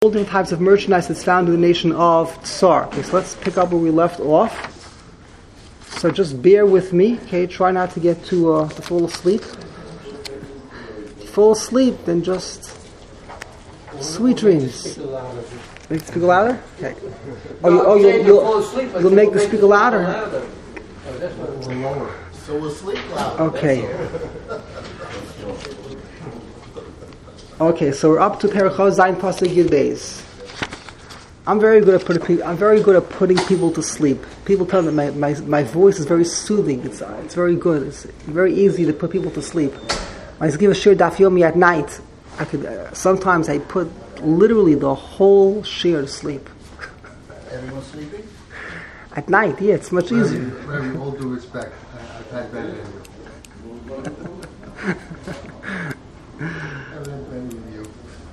all different types of merchandise that's found in the nation of Tsar. Okay, so let's pick up where we left off. So just bear with me, okay? Try not to get to fall asleep. If you fall asleep, then just sweet dreams. Make the speaker louder? Okay. You'll make the speaker louder? So we'll sleep louder. Okay. Okay, so we're up to Perachos Zayin Pasuk Yud Beis. I'm very good at putting people to sleep. People tell me my voice is very soothing. It's very good. It's very easy to put people to sleep. I just give a shir daf yomi at night. I could sometimes I put literally the whole shir to sleep. Everyone's sleeping? At night, yeah, it's much easier. With all due respect, I've had better than you.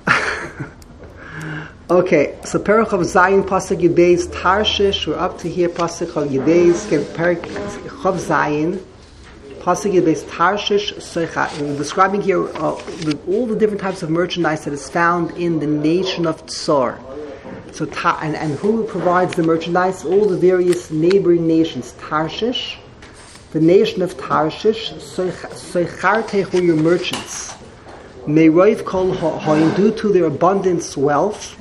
Okay, so Perach of Zayin Pasuk Yud Beis Tarshish. We're up to here Pasuk of Yud Beis. Get Perach of Zayin Pasuk Yud Beis Tarshish Soicha. We're describing here all the different types of merchandise that is found in the nation of Tsar. So and who provides the merchandise? All the various neighboring nations. Tarshish, the nation of Tarshish. Soichartech were your merchants. Meiroiv kol ha'oin, due to their abundance wealth.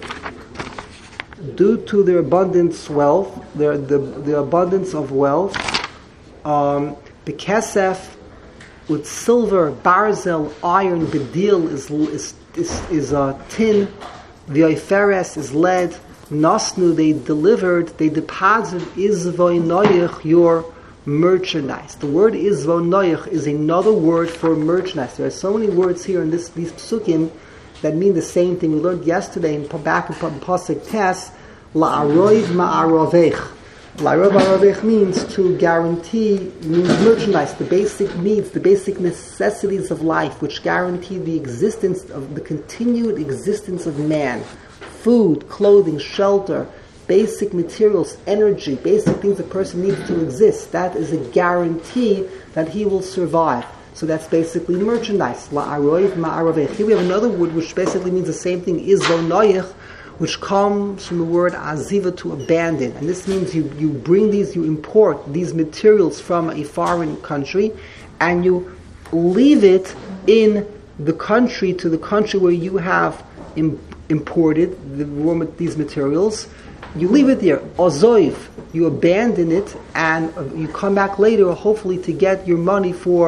Due to their abundance wealth, the abundance of wealth, the kesef with silver, barzel, iron, bedil is tin, the oiferes is lead, nasnu they deposited izvoinoich your merchandise. The word izvoinoich is another word for merchandise. There are so many words here in these psukim that mean the same thing. We learned yesterday back in Pasuk Tes, la'aroiv ma'arovech. La'aroiv ma'arovech means to guarantee, means merchandise, the basic needs, the basic necessities of life, which guarantee the continued existence of man. Food, clothing, shelter, basic materials, energy, basic things a person needs to exist. That is a guarantee that he will survive. So that's basically merchandise. La'aroiv ma'arovech. Here we have another word which basically means the same thing, izvonoich, which comes from the word aziva, to abandon. And this means you import these materials from a foreign country and you leave it in the country, to the country where you have imported these materials. You leave it there, ozoiv, you abandon it, and you come back later, hopefully to get your money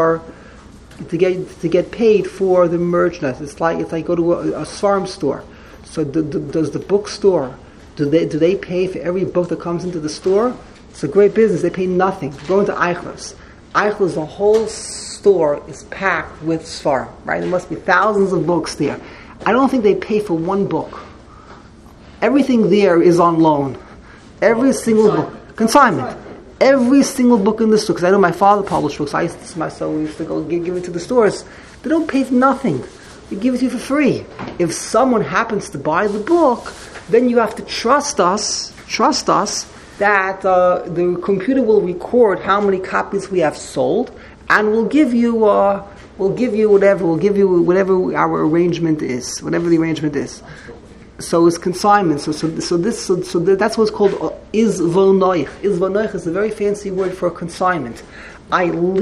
to get paid for the merchandise. It's like go to a farm store. So does the bookstore, do they pay for every book that comes into the store? It's a great business. They pay nothing. Go into Eichler's. Eichler's, the whole store is packed with Sfarim, right? There must be thousands of books there. I don't think they pay for one book. Everything there is on loan. Every single book. Consignment. Every single book in the store. Because I know my father published books. We used to go give it to the stores. They don't pay for nothing. They give it to you for free. If someone happens to buy the book, then you have to trust us that the computer will record how many copies we have sold, and we'll give you whatever our arrangement is, whatever the arrangement is. So it's consignment. So that's what's called izvonoich. Izvonoich is a very fancy word for consignment. I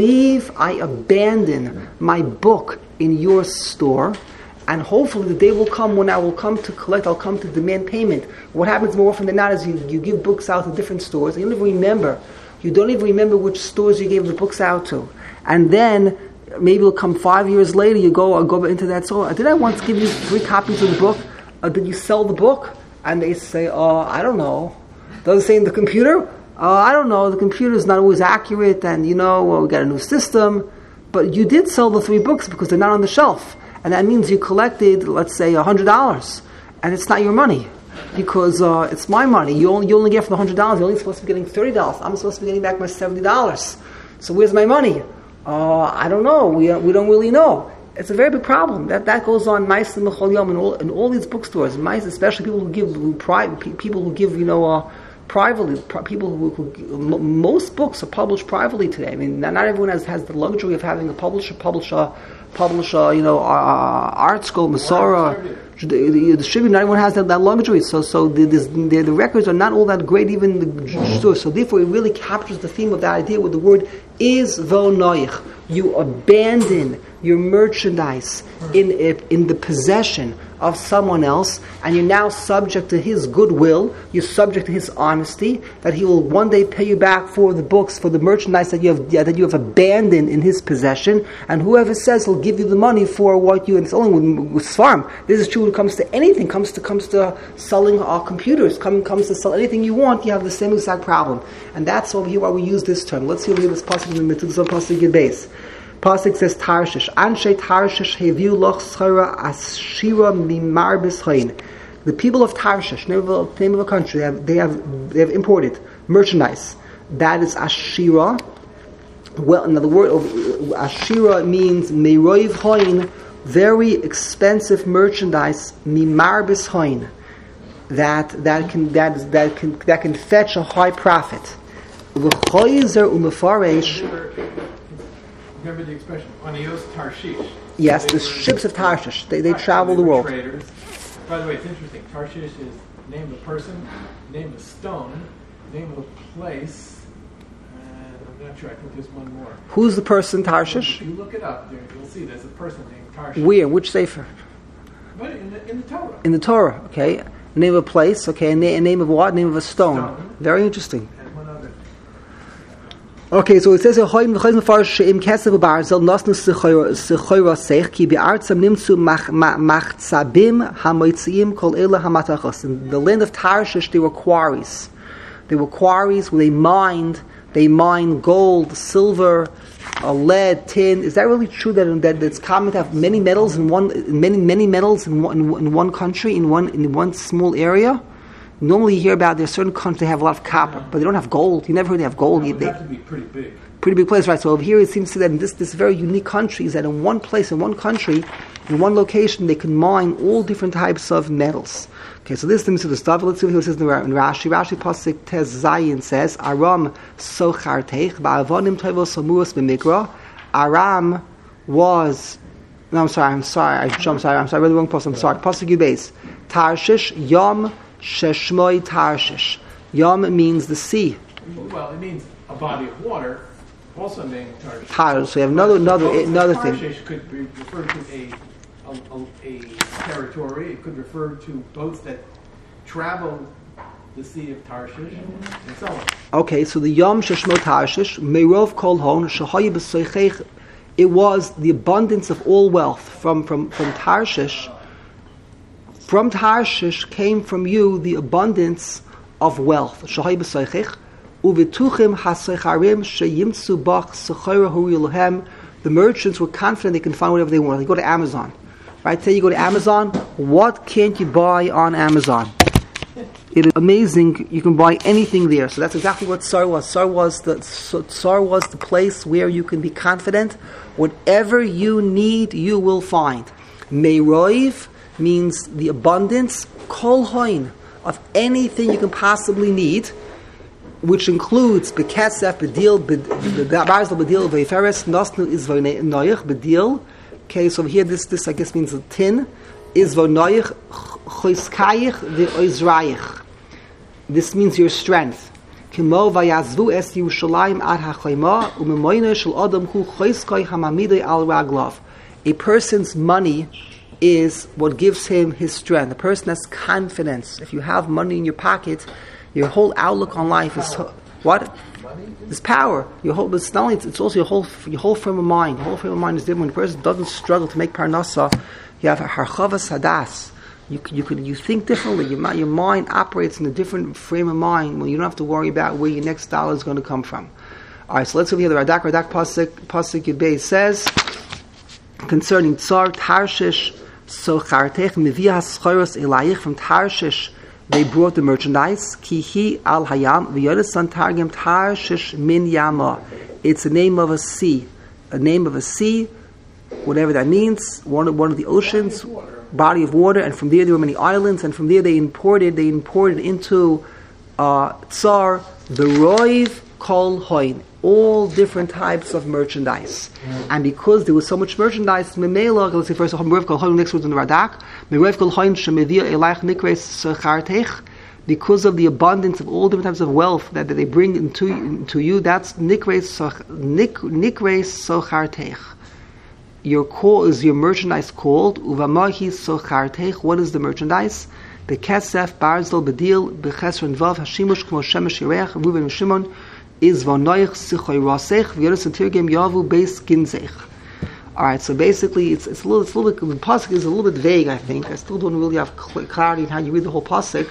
abandon my book in your store, and hopefully the day will come when I will come to collect, I'll come to demand payment. What happens more often than not is you give books out to different stores, and you don't even remember which stores you gave the books out to. And then maybe it'll come 5 years later, you go into that store. Did I once give you 3 copies of the book? Did you sell the book? And they say, I don't know. Does it say in the computer? I don't know. The computer is not always accurate, and we got a new system. But you did sell the 3 books because they're not on the shelf. And that means you collected, let's say, $100. And it's not your money. Because it's my money. You only get from the $100. You're only supposed to be getting $30. I'm supposed to be getting back my $70. So where's my money? I don't know. We don't really know. It's a very big problem. That goes on nice in all these bookstores. Nice, especially people who give privately. Most books are published privately today. I mean, not everyone has the luxury of having a publisher publish art school, Masorah, The distributor, not everyone has that luxury. So the records are not all that great, even the store. So therefore, it really captures the theme of that idea with the word is vonoich. You abandon your merchandise in the possession of someone else, and you're now subject to his goodwill. You're subject to his honesty, that he will one day pay you back for the books, for the merchandise that you have abandoned in his possession. And whoever says he'll give you the money for what you, and it's only with Svarm. This is true when it comes to anything. Comes to selling computers. Comes to sell anything you want. You have the same exact problem, and that's over here why we use this term. Let's see over here this pasuk in the Mitzvah pasuk Yud Beis. Pasuk says Tarshish. Anshe Tarshish heviu loch schara ashira mimarbis hain. The people of Tarshish, name of a country, they have imported merchandise. That is ashira. Well, another word of ashira means meiroiv hain, very expensive merchandise. Mimarbis hain, that can fetch a high profit. V'choizer umefaresh. Remember the expression, Anios Tarshish. Yes, the ships of Tarshish. They travel the world. Traders. By the way, it's interesting. Tarshish is name of a person, name of a stone, name of a place, and I'm not sure, I think there's one more. Who's the person, Tarshish? If you look it up, you'll see there's a person named Tarshish. Where? Which sefer? But in the Torah. In the Torah, okay. Name of a place, okay. A name of what? Name of a stone. Very interesting. And one other. Okay, so it says here, "Hoym v'choym farsh im kesef barzel nosnu sechoyra sech ki be'artzam nimtzu machtzabim hamoitziim kol ela hamatachos." In the land of Tarshish, there were quarries. There were quarries where they mined gold, silver, lead, tin. Is that really true that it's common to have many metals in many metals in one country in one small area? Normally you hear about there's certain countries that have a lot of copper, but they don't have gold. You never heard they have gold. It would have to be pretty big. Pretty big place, right? So over here it seems to that in this very unique country is that in one place, in one country, in one location, they can mine all different types of metals. Okay, so this is the mitzvah stuff. Let's see what it says in Rashi. Rashi pasuk Tez Zayin says, Aram socharteich ba'avonim tovos samuros b'mikra. Aram was... No, I'm sorry. I read the wrong pasuk. I'm sorry. Pasuk Yud Beis. Tarshish, Yom Sheshmoi Tarshish. Yom means the sea. Well, it means a body of water, also named Tarshish. Tarshish. So you have another thing. Tarshish could refer to a territory. It could refer to boats that travel the Sea of Tarshish, and so on. Okay, so the Yom Sheshmo Tarshish, Meirov Kol Hon, Shahayi B'Soichech, it was the abundance of all wealth from Tarshish. From Tarshish came from you the abundance of wealth. Shahayi B'Soichech, Uvituchim HaSoicharim Sheyimtsu Bach Sochera Huriluhem. The merchants were confident they can find whatever they want. They go to Amazon. Right? Say you go to Amazon, what can't you buy on Amazon? It is amazing. You can buy anything there. So that's exactly what Tsar was. Tsar was the place where you can be confident. Whatever you need, you will find. Meiroiv means the abundance, kol hoin, of anything you can possibly need, which includes bekesef, bedil, barzel, bedil, veiferes, nosnu is noyach, bedil. Okay, so here this I guess means tin. Is vonoyach choiskayich ve'oizrayich. This means your strength. Kimo vayazvu es Yerushalayim ad hachayma u'memoyne shel adam hu choiskay hamamidei al raglav. A person's money is what gives him his strength. A person has confidence. If you have money in your pocket, your whole outlook on life is what? It's power. Your whole, but it's not only, it's also your whole frame of mind. Your whole frame of mind is different. When a person doesn't struggle to make parnasa, you have a harchavas hadas. You think differently. Your mind operates in a different frame of mind when you don't have to worry about where your next dollar is going to come from. All right, so let's go here. The Radak pasuk Yud Beis says concerning Tsar Tarshish. So chartech mivia haschayros elayich, from Tarshish they brought the merchandise. Kihi al hayam v'yodesan targem Tarshish min yama. It's the name of a sea. A name of a sea, whatever that means. One of the oceans, body of water, and from there were many islands, and from there they imported into Tsar the roiv kol hoin, all different types of merchandise. And because there was so much merchandise, Memela, let's say first, Merev kol hoin, next word in the Radak, Merev kol hoin, Shemevia Elach Nikres Sechartech, because of the abundance of all different types of wealth that they bring into you, that's Nikres Sechartech. Your call is your merchandise called Uvamahi Sechartech. What is the merchandise? The Kesef, Barzel, Bedil, Bechesron Vav, Hashimush, Kmo Shemesh Yerech, Ruben Shimon, is Vanoich Sichoy Rasech, V'yoros Tirgem Yavu Beis Ginzech. Alright, so basically it's a little bit, the pasuk is a little bit vague, I think. I still don't really have clarity in how you read the whole pasuk.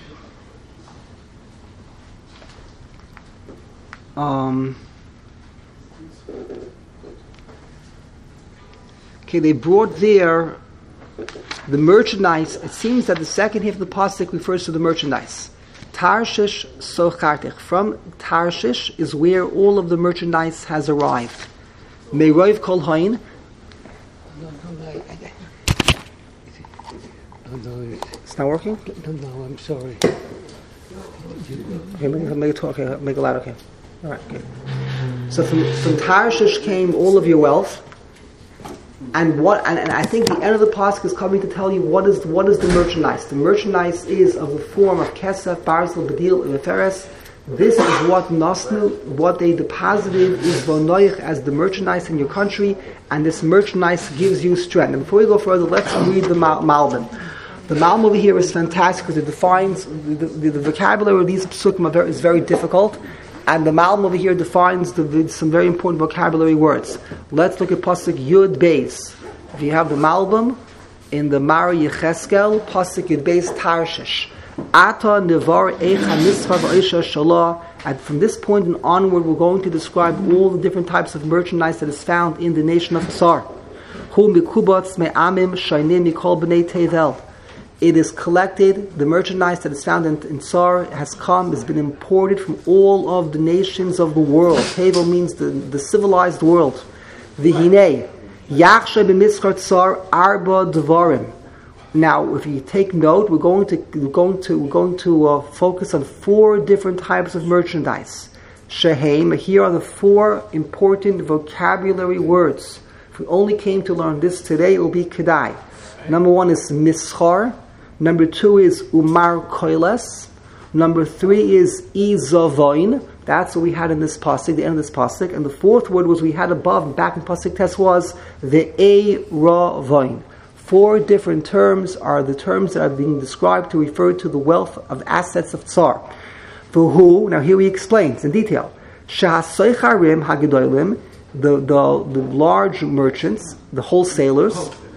Okay, they brought there the merchandise. It seems that the second half of the pasuk refers to the merchandise. Tarshish Sochartech. From Tarshish is where all of the merchandise has arrived. Meroiv Kol Hain. No, It's not working? no, I'm sorry. Okay, make it talk. Okay, make it loud. Okay, all right. Okay. So from Tarshish came all of your wealth. And I think the end of the pasuk is coming to tell you what is the merchandise. The merchandise is of the form of kesef, barzel, bedil, and eferes. This is what nasnu, what they deposited, is vonoich as the merchandise in your country, and this merchandise gives you strength. And before we go further, let's read the Malbim. The Malbim over here is fantastic because it defines the vocabulary of these psukim is very difficult. And the Malbim over here defines some very important vocabulary words. Let's look at Pasuk Yud Beis. If you have the Malbim in the Mari Yecheskel, Pasuk Yud Beis Tarshish. Ata Nevar Eicha Mitzvah V'Oisha Shalah. And from this point and onward, we're going to describe all the different types of merchandise that is found in the nation of Tsar. Hu Mikubatz Me'amim Shainim Mikol B'nei Tevel. It is collected, the merchandise that is found in Tsar has been imported from all of the nations of the world. Tevel means the civilized world. V'hinei, Yachshe b'mitzchar Tsar arba dvarim. Now, if you take note, we're going to focus on 4 different types of merchandise. Shehem, here are the 4 important vocabulary words. If we only came to learn this today, it will be kedai. Number 1 is mischar. Number 2 is umar koiles. Number 3 is izavoin. That's what we had in this pasuk, the end of this pasuk. And the 4th word was we had above, back in pasuk test, was the eiravoin. 4 different terms are the terms that are being described to refer to the wealth of assets of Tsar. For who? Now here he explains in detail. Shahasoicharim hagedolim, the large merchants, the wholesalers,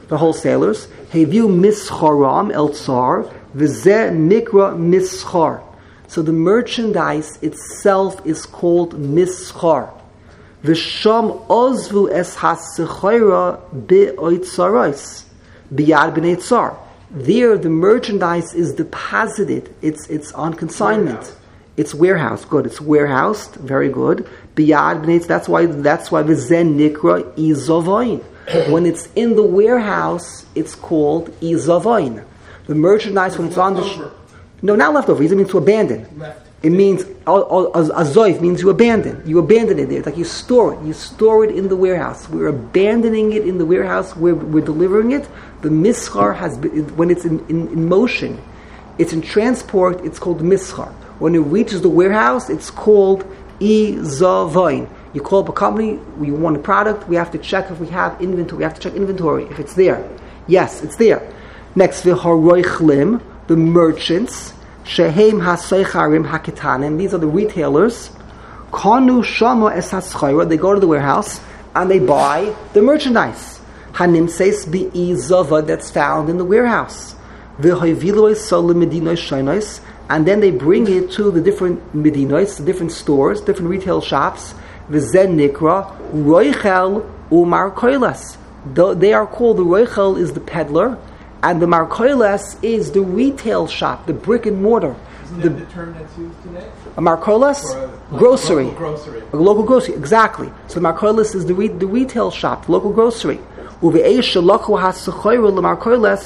Heviu mischaram el Tsar, v'zeh nikra mischar. So the merchandise itself is called mischar. V'sham ozvu es hasechaira be'oitzaros, biyad b'nei Tsar. There the merchandise is deposited, it's on consignment. It's warehouse, good, it's warehoused, very good. Biyad b'nei Tsar, that's why v'zeh nikra izavoin. When it's in the warehouse, it's called izavoin. The merchandise when it's on the not leftover. It means to abandon. It means azoif means you abandon. You abandon it there. It's like you store it. You store it in the warehouse. We're abandoning it in the warehouse. We're delivering it. The mischar has been, when it's in motion, it's in transport. It's called mischar. When it reaches the warehouse, it's called izavoin. You call up a company, you want a product, we have to check if we have inventory. We have to check inventory, if it's there. Yes, it's there. Next, v'haroichlim, the merchants, shehem hasoicharim haketanim, these are the retailers. Kanu shama es haschayra, they go to the warehouse and they buy the merchandise. Hanimseis bi'izava, that's found in the warehouse. V'hoiviloi solim medinois shainos, and then they bring it to the different medinois, the different stores, different retail shops. V'zen nikra roichel umar koilas. They are called, the roichel is the peddler, and the markoilas is the retail shop, the brick and mortar. Isn't that the term that's used today? A markoilas? Grocery. Local grocery. A local grocery, exactly. So the markoilas is the retail shop, the local grocery.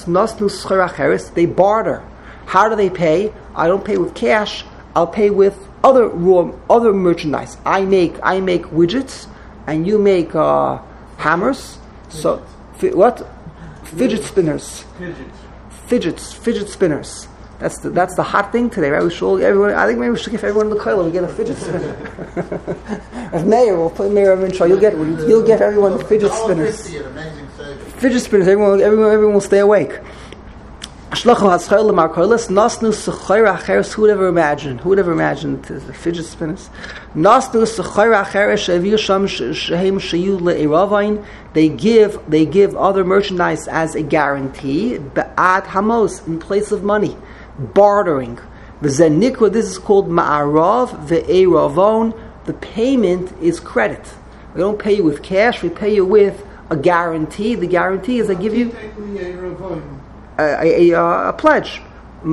They barter. How do they pay? I don't pay with cash, I'll pay with other merchandise. I make widgets, and you make hammers. So what? Fidget spinners. Fidget spinners. That's the hot thing today, right? We should everyone. I think maybe we should give everyone in the kollel. We get a fidget spinner. As mayor, we'll put Mayor of Intro. You'll get everyone the fidget spinners. Fidget spinners. Everyone will stay awake. Who would ever imagine? Who would ever imagine the fidget spinners? They give other merchandise as a guarantee, ba'ad hamos, in place of money, bartering. This is called ma'arav ve'eravon. The payment is credit. We don't pay you with cash. We pay you with a guarantee. The guarantee is I give you a pledge.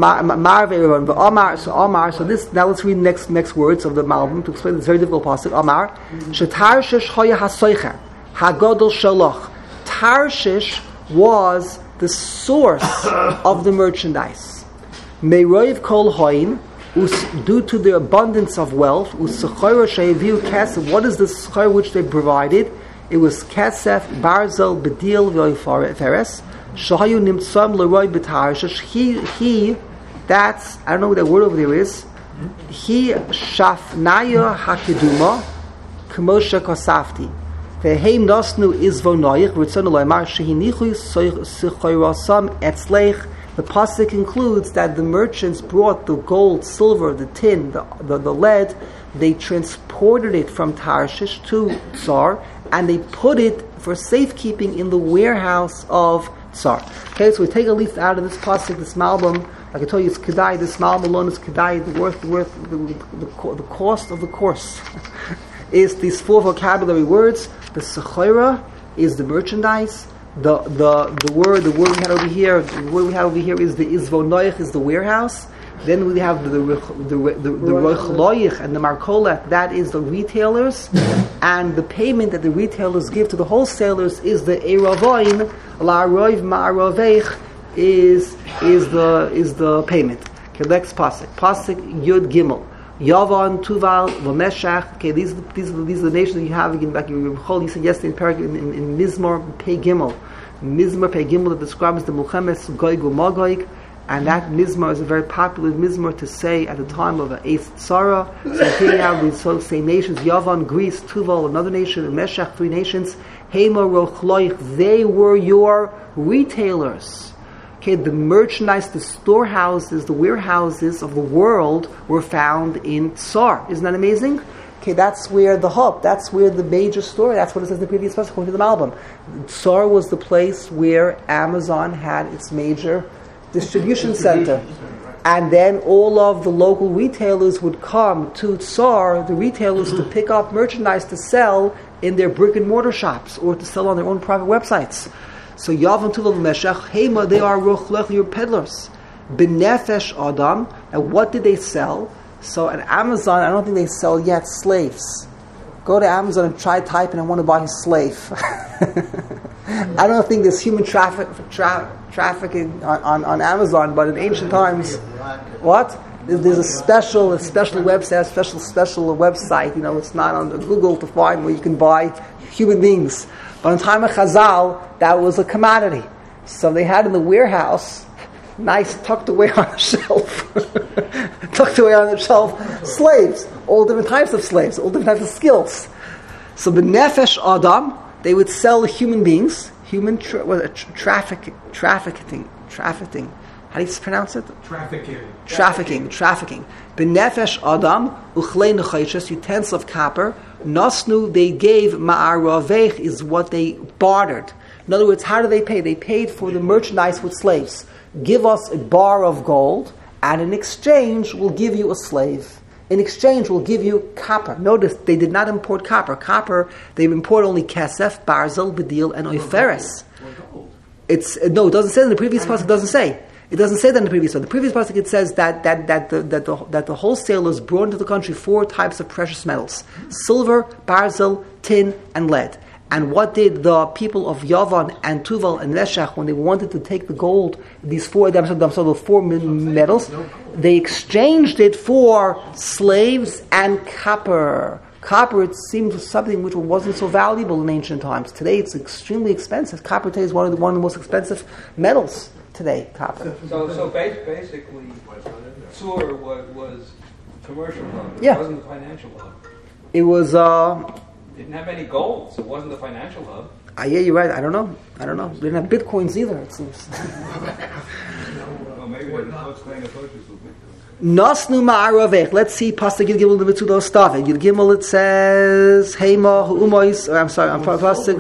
So this, now let's read the next words of the Malbim to explain this very difficult pasuk. Amar Tarshish hoya hasoicher hagodol shaloch. Tarshish was the source of the merchandise. Meiroiv kol hoin, due to the abundance of wealth. U'sechora she'eviu kesef. What is the schar which they provided? It was kesef, barzel, bedil, v'oiferes. Shahayu nimtzam leroy b'tarshish. He, that's, I don't know what that word over there is. He shafnaya hakiduma k'moshe kosafti. Ve'heim nosnu izvonoich v'ritzonu loymar shehinichu sichoyrasam etzleich. The pasuk concludes that the merchants brought the gold, silver, the tin, the lead. They transported it from Tarshish to Tsar, and they put it for safekeeping in the warehouse of Tsar. Okay, so we take a leaf out of this pasuk, this Malbim. Like I told you, it's kedai. This Malbim alone is kedai. The cost of the course is these four vocabulary words. The sechoira is the merchandise. The word we had over here. The word we have over here is the izvonoich, is the warehouse. Then we have the rochloich and the markolet. That is the retailers, and the payment that the retailers give to the wholesalers is the eravoin. La roiv ma'aroveich is the payment. Okay, next pasuk Yud Gimel. Yavan, Tuval, Vameshach. Okay, these are the nations that you have again. Back you said yesterday in Mizmor Pei Gimel. Mizmor Pei Gimel that describes the Mulchemes Goig u'Magoig, and that Mizmor is a very popular Mizmor to say at the time of the eighth Tzara. So here you have these same nations: Yavan, Greece, Tuval, another nation, and Meshach, three nations. Hema Rochloich, they were your retailers. Okay, the merchandise, the storehouses, the warehouses of the world were found in Tsar. Isn't that amazing? Okay, that's where the hub, that's where the major store, that's what it says in the previous verse according to the Malbim. Tsar was the place where Amazon had its major distribution center. And then all of the local retailers would come to Tsar, the retailers, to pick up merchandise to sell in their brick and mortar shops or to sell on their own private websites. So Yavan Tuval Meshach, Hema, they are Rochlech, your peddlers. Benefesh Adam, and what did they sell? So at Amazon, I don't think they sell yet slaves. Go to Amazon and try typing, I want to buy a slave. I don't think there's human trafficking on Amazon, but in ancient times, what? There's a special website, special website. You know, it's not on Google to find where you can buy human beings. But in time of Chazal, that was a commodity. So they had in the warehouse, nice tucked away on the shelf, slaves, all different types of slaves, all different types of skills. So the Nefesh Adam, they would sell human beings, trafficking. How do you pronounce it? Trafficking. Benefesh Adam, uchlei nechayches, utensils of copper. Nosnu, they gave ma'aravech, is what they bartered. In other words, how do they pay? They paid for the merchandise with slaves. Give us a bar of gold, and in exchange, we'll give you a slave. In exchange, we'll give you copper. Notice, they did not import copper. Copper, they import only kesef, barzel, bedil, and oiferes. It doesn't say in the previous pasuk. It doesn't say. It doesn't say that in the previous one. The previous pasuk it says that the wholesalers brought into the country four types of precious metals: silver, barzel, tin, and lead. And what did the people of Yavan and Tuval and Meshach, when they wanted to take the gold, the four metals, they exchanged it for slaves and copper. Copper, it seems, something which wasn't so valuable in ancient times. Today, it's extremely expensive. Copper today is one of the most expensive metals today. Copper. So basically, Tzur was commercial hub. Yeah. It wasn't the financial hub. It was. Didn't have any gold, so it wasn't the financial hub. Yeah, you're right. I don't know. They didn't have bitcoins either. It seems. Well, maybe what's going to purchase will be. Nasnu ma'aravech. Let's see. Pasuk Yud Gimel Levitzud Ostave. Yud Gimel. It says Heima Hu'umois. I'm sorry. I'm Pasuk.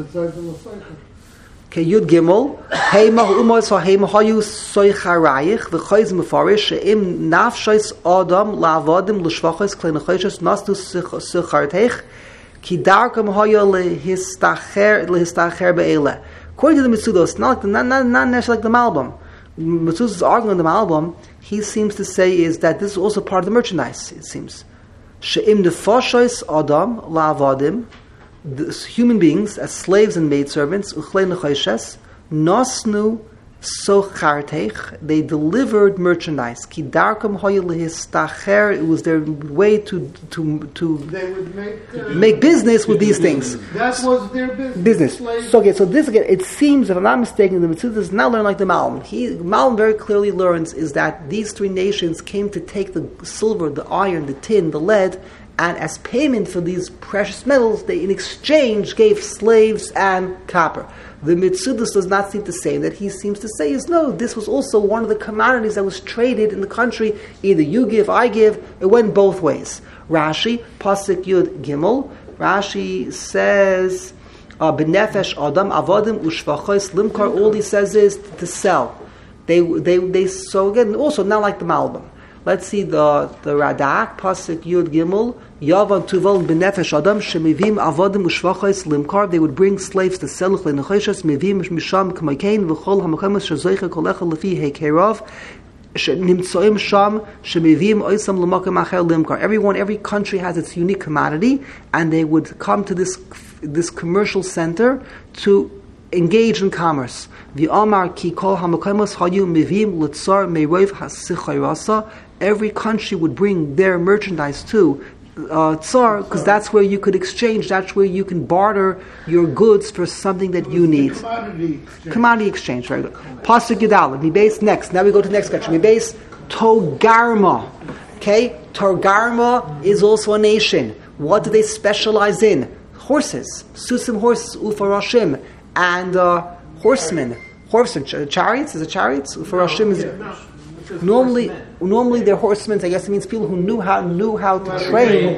Okay, Yud Gimel. Heima Hu'umois Heima Hayu Soicharayich. V'choiz Mefarish She'im Nafshos Adam La'avodim L'Shvachos Klei Nechoshes Nasnu Sechartech. Ki darkam hoya lehistacher be'ele. According to the Mitzudos, not necessarily like the Malbim. Mitzudos' argument on the Malbim, he seems to say is that this is also part of the merchandise. It seems she'im nefashos adam la'avadim, human beings as slaves and maidservants uchlei nechoshes nosnu sochartech. They delivered merchandise. Ki darkam hoya lehistacher. It was their way to They would make business with these things. That was their business. So this again, it seems, if I'm not mistaken, the Mitzvah does not learn like the Malm. Malm very clearly learns is that these three nations came to take the silver, the iron, the tin, the lead, and as payment for these precious metals, they in exchange gave slaves and copper. The Mitzudus does not seem to say that. He seems to say is no, this was also one of the commodities that was traded in the country. Either you give, I give. It went both ways. Rashi, Pasuk Yud Gimel. Rashi says, "B'nefesh Adam Avodim Ushvachos Limkar." All he says is to sell. They so again also not like the Malbim. Let's see the Radak, Pasuk Yud Gimel, Yavan Tuval B'nefesh Adam Shemivim Avodim Ushvachos Limkar. They would bring slaves to sell L'nechoshes Mivim Misham K'maykein V'chol HaMachemes Shazoicha Kolecha Lefi Hekerov Nimtzoim Sham Shemivim Oisam L'makom Acher Limkar. Every country has its unique commodity, and they would come to this commercial center to engage in commerce. V'amar Ki Kol HaMakomos Hayu Mivim L'tzar Meiroiv HaSichayrasa. Every country would bring their merchandise to Tsar, because that's where you could exchange, that's where you can barter your goods for something that you need. Commodity exchange, very good. Pasuk Yudal, Mibase next. Now we go to the next section. Mibase Togarma. Okay? Togarma is also a nation. What do they specialize in? Horses. Susim horses, Ufarashim. And horsemen. Chariots? Is it chariots? Ufarashim is... Normally they're horsemen. I guess it means people who knew how to train,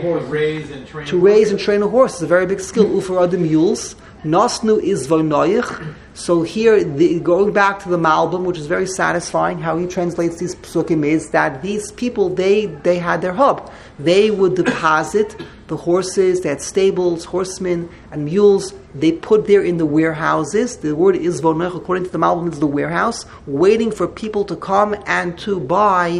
to raise and train a horse. It's a very big skill. Ufaradim mules. Nasnu is vonoich. So here, going back to the Malbim, which is very satisfying, how he translates these psukim is that these people they had their hub. They would deposit the horses. They had stables, horsemen, and mules. They put there in the warehouses. The word is vonoich, according to the Malbim, is the warehouse, waiting for people to come and to buy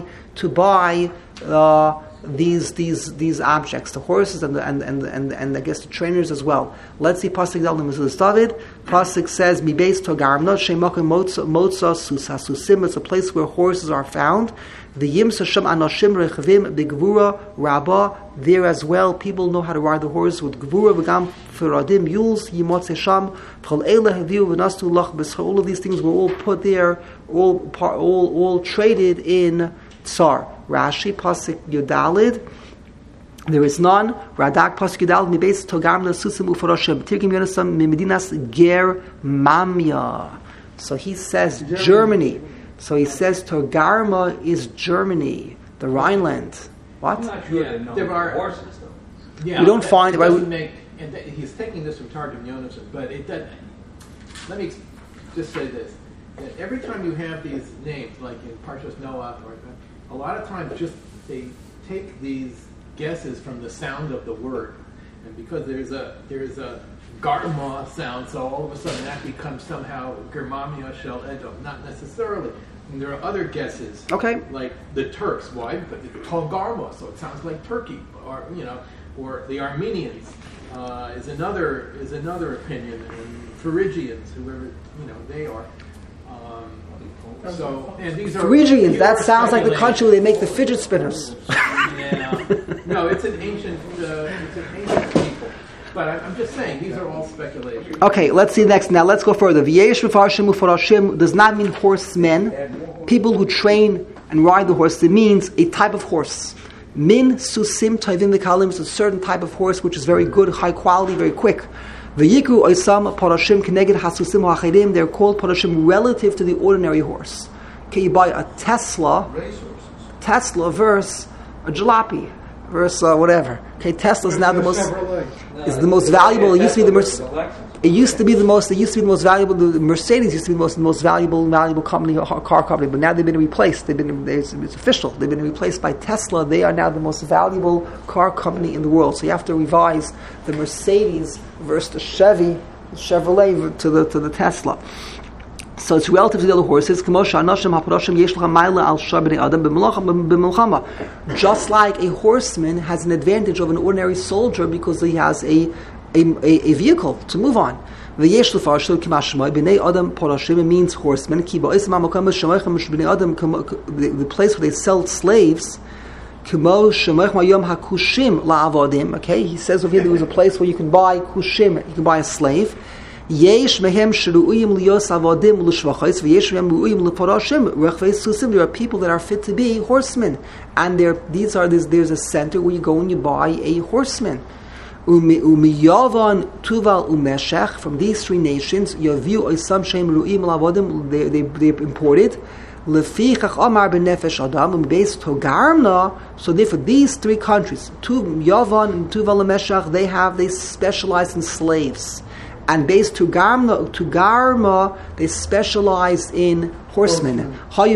these objects, the horses and I guess the trainers as well. Let's see Pasuk Dal Mizuz David. Pasuk says Mibeis Togarmna Shemakim Motza Susasusim. It's a place where horses are found. The Yimsa Shem Anoshim Rechavim B'Gvura Rabba. There as well, people know how to ride the horse with Gvura V'Gam Firadim mules. Yimotze Sham Chol Eila Haviu V'Nastu Lach B'Schar. All of these things were all put there, all traded in Tsar. Rashi Pasuk Yudalid. There is none. Radak Pasuk Yudalid Mibeis Togarmna Susim Ufarashim. Tirgim Yonasam Mimedinas Germania. So he says Germany. So he says Togarma is Germany, the Rhineland. What? I'm not sure there are horses though. Yeah, you don't find it right? doesn't make, and he's taking this from Targum Yonason, but it doesn't. Let me just say this: that every time you have these names, like in Parshas Noah, or a lot of times, just they take these guesses from the sound of the word, and because there's a Garma sound, so all of a sudden that becomes somehow Germania Shel Edom. Not necessarily. And there are other guesses, okay, like the Turks. Why? Because it's called Garma, so it sounds like Turkey, or or the Armenians. is another opinion, and Phrygians, whoever they are. And these are Phrygians. That sounds like the country where they make the fidget spinners. No, it's an ancient people. But I'm just saying, these are all speculations. Okay, let's see next. Now let's go further. V'yesh v'farshim u'farashim does not mean horsemen, people who train and ride the horse. It means a type of horse. Min susim toivim v'kalim is a certain type of horse which is very good, high quality, very quick. V'yikru oisam parashim keneged hasusim ha'achirim. They're called parashim relative to the ordinary horse. Okay, you buy a Tesla versus a jalopy versus whatever. Okay, Tesla is now the most valuable. It used to be the most valuable. The Mercedes used to be the most valuable company, car company. But now they've been replaced. It's official. They've been replaced by Tesla. They are now the most valuable car company in the world. So you have to revise the Mercedes versus the Chevrolet to the Tesla. So it's relative to the other horses. Just like a horseman has an advantage of an ordinary soldier because he has a vehicle to move on. It means horsemen. The place where they sell slaves. Okay, he says over here there was a place where you can buy kushim, you can buy a slave. There are people that are fit to be horsemen, and there's a center where you go and you buy a horseman. From these three nations, they imported. So therefore these three countries, Yavan and Tuval Meshach, they specialize in slaves. And based to Garma, they specialize in horsemen.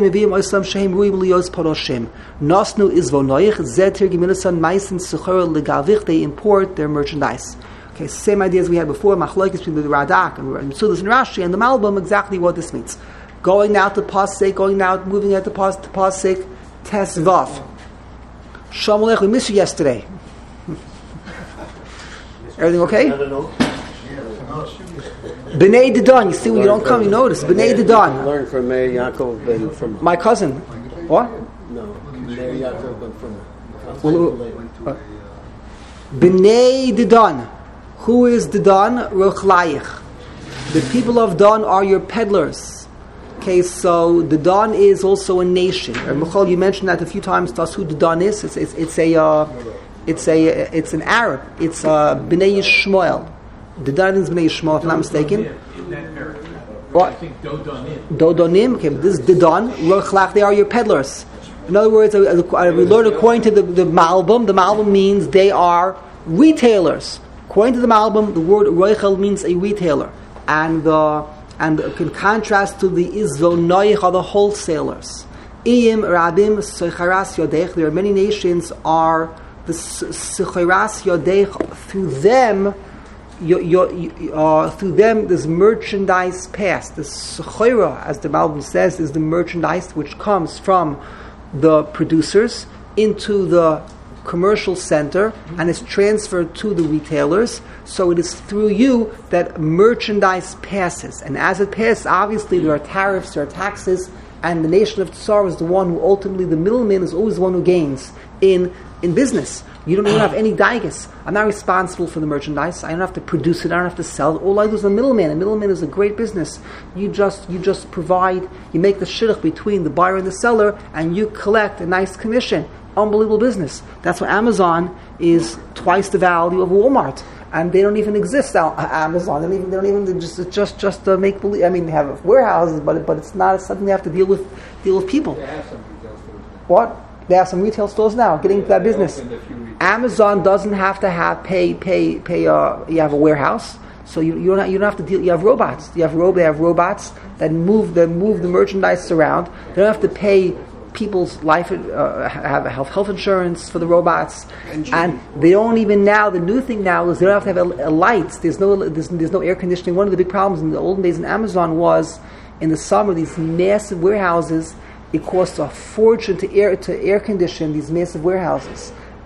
They import their merchandise. Okay, same idea as we had before. Machlokes between the Radak and Sudas and Rashi and the Malbim. Exactly what this means. Going out to Pasek, moving out to Pasek, Tesvav. Shalom, we missed you yesterday. Everything okay? B'nai Didan, you see when you don't come, you notice. B'nai Didan. Learn from Meir Yaakov ben from my cousin. What? No, Meir Yaakov ben from B'nai Didan. Who is Didan? Rochlayich. The people of Dan are your peddlers. Okay, so Didan is also a nation. Michal, you mentioned that a few times to us who Didan is. It's an Arab. It's B'nai Yishmael. Didan is B'nai Yishmael, if I'm not mistaken. What? I think Dodonim. Dodonim. Okay, but this is Didan. Rochlach, they are your peddlers. In other words, we learn according to the Malbim. The Malbim means they are retailers. According to the Malbim, the word Roichel means a retailer, and in contrast to the Izvonoich are the wholesalers. Iyim Rabim Secharas Yodech. There are many nations are the Secharas Yodech. Through them, this merchandise passed. The Sechaira, as the Malbim says, is the merchandise which comes from the producers into the commercial center and is transferred to the retailers. So it is through you that merchandise passes, and as it passes, obviously there are tariffs, there are taxes, and the nation of Tsar is the one who ultimately, the middleman is always the one who gains in business. You don't even have any daigas. I'm not responsible for the merchandise. I don't have to produce it. I don't have to sell it. All I do is the middleman. A middleman is a great business. You just provide. You make the shidduch between the buyer and the seller, and you collect a nice commission. Unbelievable business. That's why Amazon is twice the value of Walmart, and they don't even exist now. Amazon. They don't even just make believe. I mean, they have warehouses, but it's not something they have to deal with people. They have some retail stores now. What? They have some retail stores now. Getting into that business. Amazon doesn't have to have pay. You have a warehouse, so you don't have to deal. You have robots. They have robots that move the merchandise around. They don't have to pay people's life, have health insurance for the robots, and they don't even now. The new thing now is they don't have to have lights. There's no air conditioning. One of the big problems in the olden days in Amazon was in the summer these massive warehouses. It costs a fortune to air condition these massive warehouses,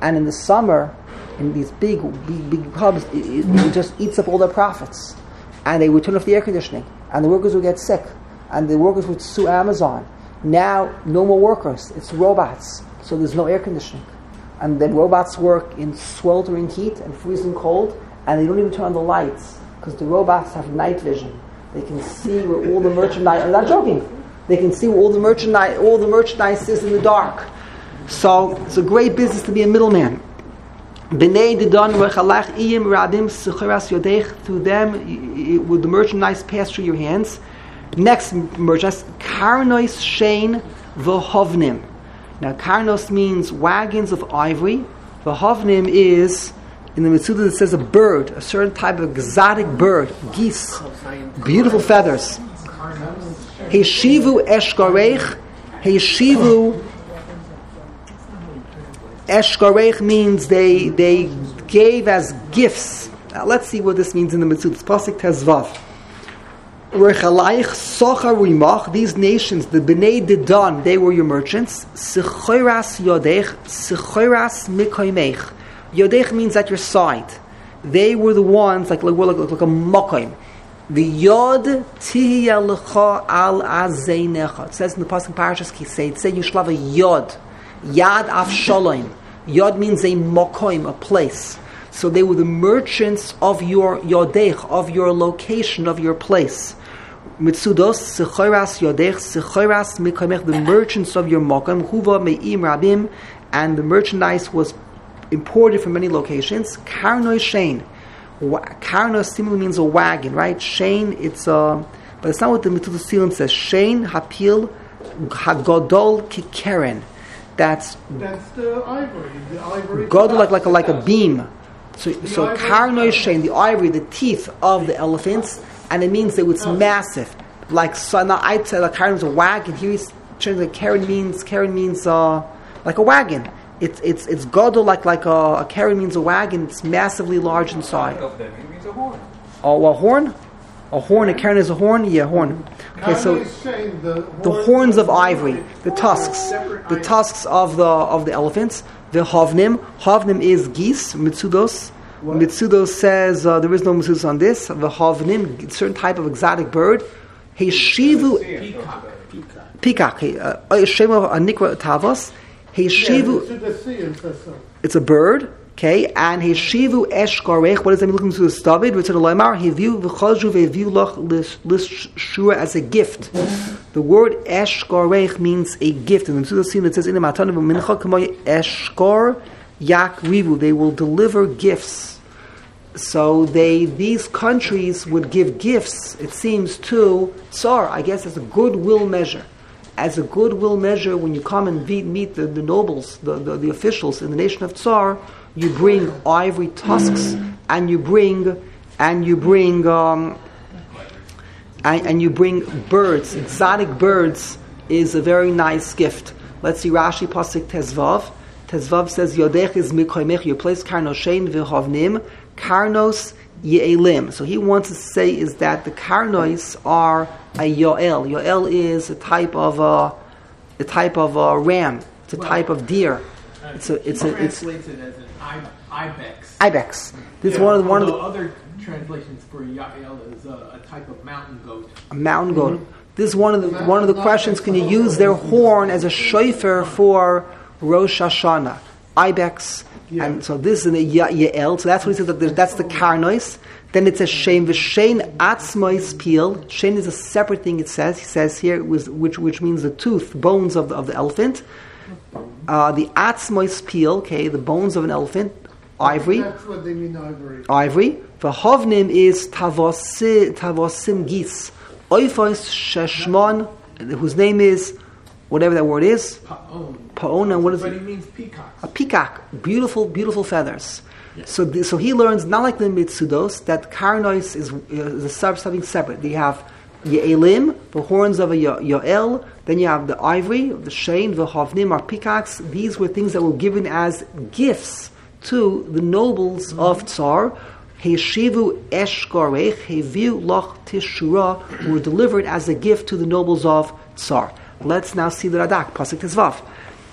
And in the summer, in these big hubs, it just eats up all their profits. And they would turn off the air conditioning. And the workers would get sick. And the workers would sue Amazon. Now, no more workers. It's robots. So there's no air conditioning. And then robots work in sweltering heat and freezing cold. And they don't even turn on the lights. Because the robots have night vision. They can see where all the merchandise... I'm not joking. They can see where all the merchandise is in the dark. So it's a great business to be a middleman. B'nei Didan rechalach iyim radim sechiras yodech. Through them, would the merchandise pass through your hands. Next merchandise, karnos shein v'hovnim. Now, karnos means wagons of ivory. V'hovnim is, in the Metzudah it says a bird, a certain type of exotic bird, geese, beautiful feathers. Heishivu eshkarech. Heishivu eshkarech means they gave as gifts. Now, let's see what this means in the Metzudah. It's Pasuk Tezvav. These nations, the B'nai Didan, they were your merchants. Sechoras yodech, sechoras mikoimech. Yodech means at your side. They were the ones like a mokoim. The yod tihya lecha al azeinecha. It says in the Pasuk Parashas Kisei, it says you shall have a yod, yad af shalom. Yod means a mokoim, a place. So they were the merchants of your yodech, of your location, of your place. Mitzudos sechoras yodech, sechoras mikamech, the merchants of your mokom, huva me'im rabim, and the merchandise was imported from many locations. Karnoi shein. Karnos simply means a wagon, right? Shein, but it's not what the Metzudah Silan says. Shein hapil hagodol kikeren. That's the ivory. The ivory. Godol like a beam. So karnoi shein, the ivory, the teeth of the elephants, and it means that it's massive. Like so, now I'd say like karnoi is a wagon. Here he's trying to keren means like a wagon. It's godol like a keren means a wagon. It's massively large inside. It means a horn. Oh, a horn? A horn. A keren is a horn. Yeah, horn. Okay, so the horns of ivory, the tusks of the elephants. The hovnim is geese. Mitzudos says there is no mitzudos on this. The hovnim, certain type of exotic bird. Heishivu peacock. Shema anikra tavos. Heishivu. It's a bird. Okay, and Heishivu eshkarech. What does that mean? Looking to the David. It's a loymar. Heviu v'chazru ve'viu loch l'shura as a gift. The word eshkarech means a gift. And in the Mitzudah it says in the matanav mincha k'moy eshkar yakrivu. They will deliver gifts. So these countries would give gifts, it seems, to Tsar, I guess, as a goodwill measure. As a goodwill measure, when you come and meet the nobles, the officials in the nation of Tsar, you bring ivory tusks and you bring birds. Exotic birds is a very nice gift. Let's see Rashi Pasuk Tezvav. Tezvav says Yodech is mikoimech, your place karnoshein v'hovnim. Karnos ye'elim. So he wants to say is that the karnos are a yoel. Yoel is a type of a ram. It's a type of deer. It translates it as an ibex. Ibex. This is one of the other translations for yael is a type of mountain goat. A mountain goat. This is one of the questions. Can you use their horn as a shofar for Rosh Hashanah? Ibex. Yeah. And so this is a Ya'el. So that's what he says. That's the karnos. Then it says shein v'shein atzmois peel. Shein is a separate thing. He says here, which means the tooth, bones of the elephant. The atzmois peel, okay, the bones of an elephant, ivory. That's what they mean, ivory. Ivory. V'hovnim is tavosim geese. Oifos sheshmon, whose name is whatever that word is. Pa'on, and what is it? But it means peacock. A peacock. Beautiful, beautiful feathers. Yes. So he learns, not like the Mitzudos, that karnos is something separate. You have Ye'elim, the horns of a Yoel, then you have the ivory, the shein, the hovnim are peacocks. These were things that were given as gifts to the nobles of Tsar. Heishivu eshkarech, heviu loch tishura, were delivered as a gift to the nobles of Tsar. Let's now see the Radak, Pasuk Tezvav.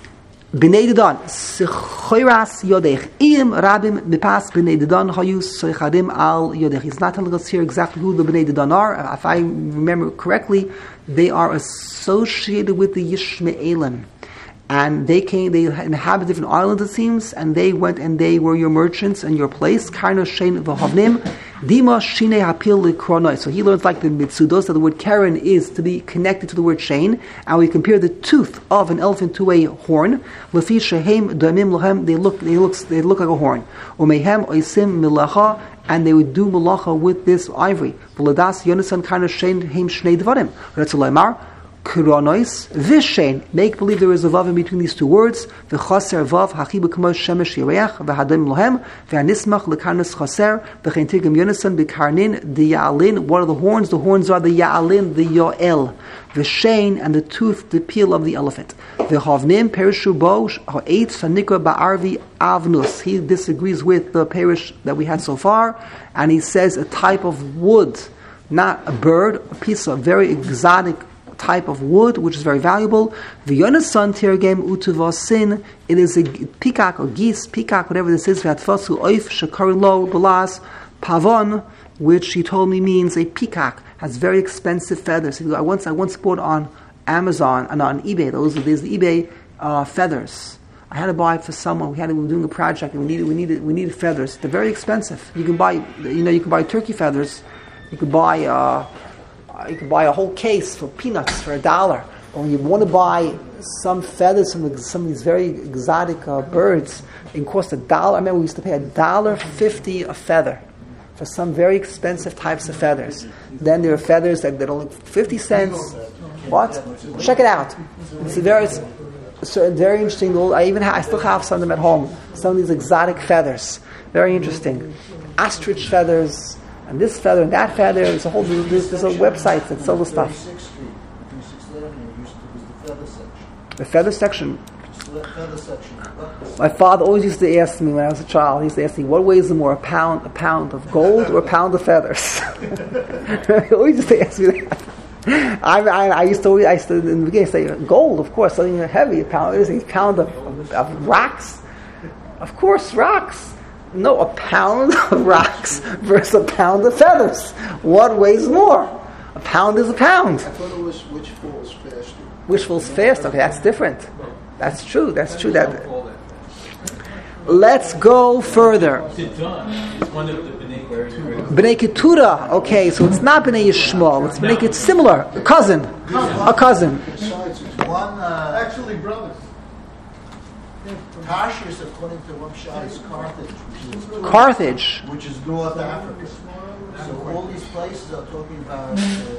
Bnei Dedan, Sechoiras Yodech, Iyim Rabim Mipas Bnei Dedan Hayu Seichadim Al Yodech. He's not telling us here exactly who the Bnei Dedan are. If I remember correctly, they are associated with the Yishmaelim. And they inhabit different islands, it seems, and they went and they were your merchants and your place. Karno Shein V'Havnim, Dima Shine Hapil Likronoi. So he learns like the Mitsudos that the word Karen is to be connected to the word Shein, and we compare the tooth of an elephant to a horn. Lefi Shehem Doimim Lohem, they look like a horn. Umehem Oisim Milacha, and they would do Milacha with this ivory. V'Ladas Yonasan Karno Shein Heim Shnei Dvarim. Retzulaymar. Kronois Vishain. Make believe there is a vav in between these two words. V'chaser vav hachibu k'mo shemesh yireach v'hadim lohem v'anismach l'karnas chaser v'chein tigam yonasan b'karnin the ya'alin. What are the horns? The horns are the ya'alin, the yoel. V'shain, and the tooth, the peel of the elephant. V'havnim perishu bo ha'eit shanikra ba'arvi avnus. He disagrees with the perish that we had so far, and he says a type of wood, not a bird, a piece of very exotic type of wood, which is very valuable. V'yonasan tirgem utuvasin. It is a peacock or geese, peacock, whatever this is. V'atfasu oif shakarilo belas pavon, which he told me means a peacock. Has very expensive feathers. I once bought on Amazon and on eBay. There's the eBay feathers. I had to buy it for someone. We were doing a project and we needed feathers. They're very expensive. You can buy turkey feathers. You could buy a whole case for peanuts for $1. But when you want to buy some feathers from some of these very exotic birds, it costs $1. I remember we used to pay $1.50 a feather for some very expensive types of feathers. Then there are feathers that only 50 cents. What? Check it out. It's very interesting. I still have some of them at home. Some of these exotic feathers. Very interesting. Ostrich feathers. And this feather and that feather, there's a website that sells the stuff. The feather section. My father always used to ask me when I was a child, he used to ask me, what weighs the more, a pound of gold or a pound of feathers? He always used to ask me that. I used to in the beginning say, gold, of course, something heavy, a pound of rocks. Of course, rocks. No, a pound of rocks versus a pound of feathers. What weighs more? A pound is a pound. I thought it was which falls faster. Which falls faster? Okay, that's different. That's true. Let's go further. B'nai Ketura. Okay, so it's not B'nai Yishmael. It's B'nai Ketura. Similar. A cousin. Besides, one actually brothers. Tarshish, according to one shot, is Carthage. which is North Africa. So all these places are talking about